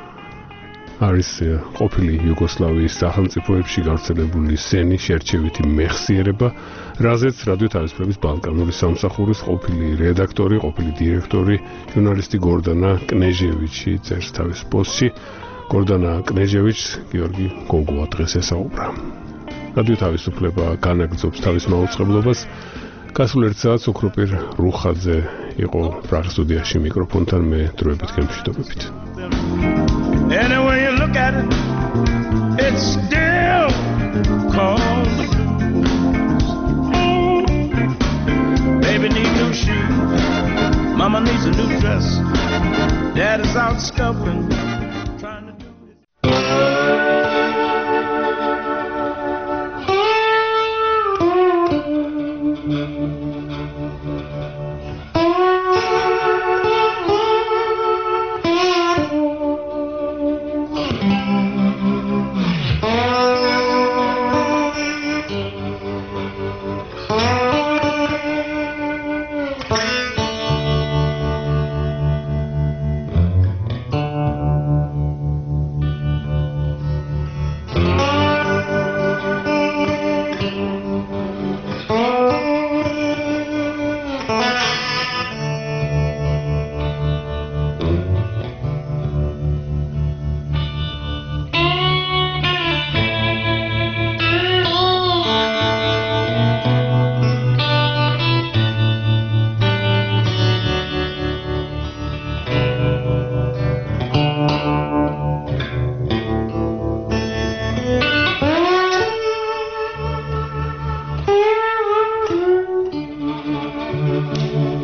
არის ყოფილი იუგოსლავიის სახელმწიფოებში გავრცელებული სენი შერჩევითი მეხსიერება, რაზეც რადიო თავისუფლების ბალკანური სამსახურის ყოფილი რედაქტორი, ყოფილი დირექტორი, ჟურნალისტი გორდანა კნეჟევიჩი წერს თავის პოსტში. გორდანა კნეჟევიჩს გიორგი გოგუა დღეს ესაუბრა. რადიო თავისუფლება განაგრძობს თავის მაუწყებლობას. გასულ ერთ საათს ოქროპირ რუხაძე იყო პრაღის სტუდიაში მიკროფონთან, მე დროებით გემშვიდობებით. Anyway you look at it, it's still called the blues. Baby need new shoes, mama needs a new dress, dad is out scuffling. Mm-hmm.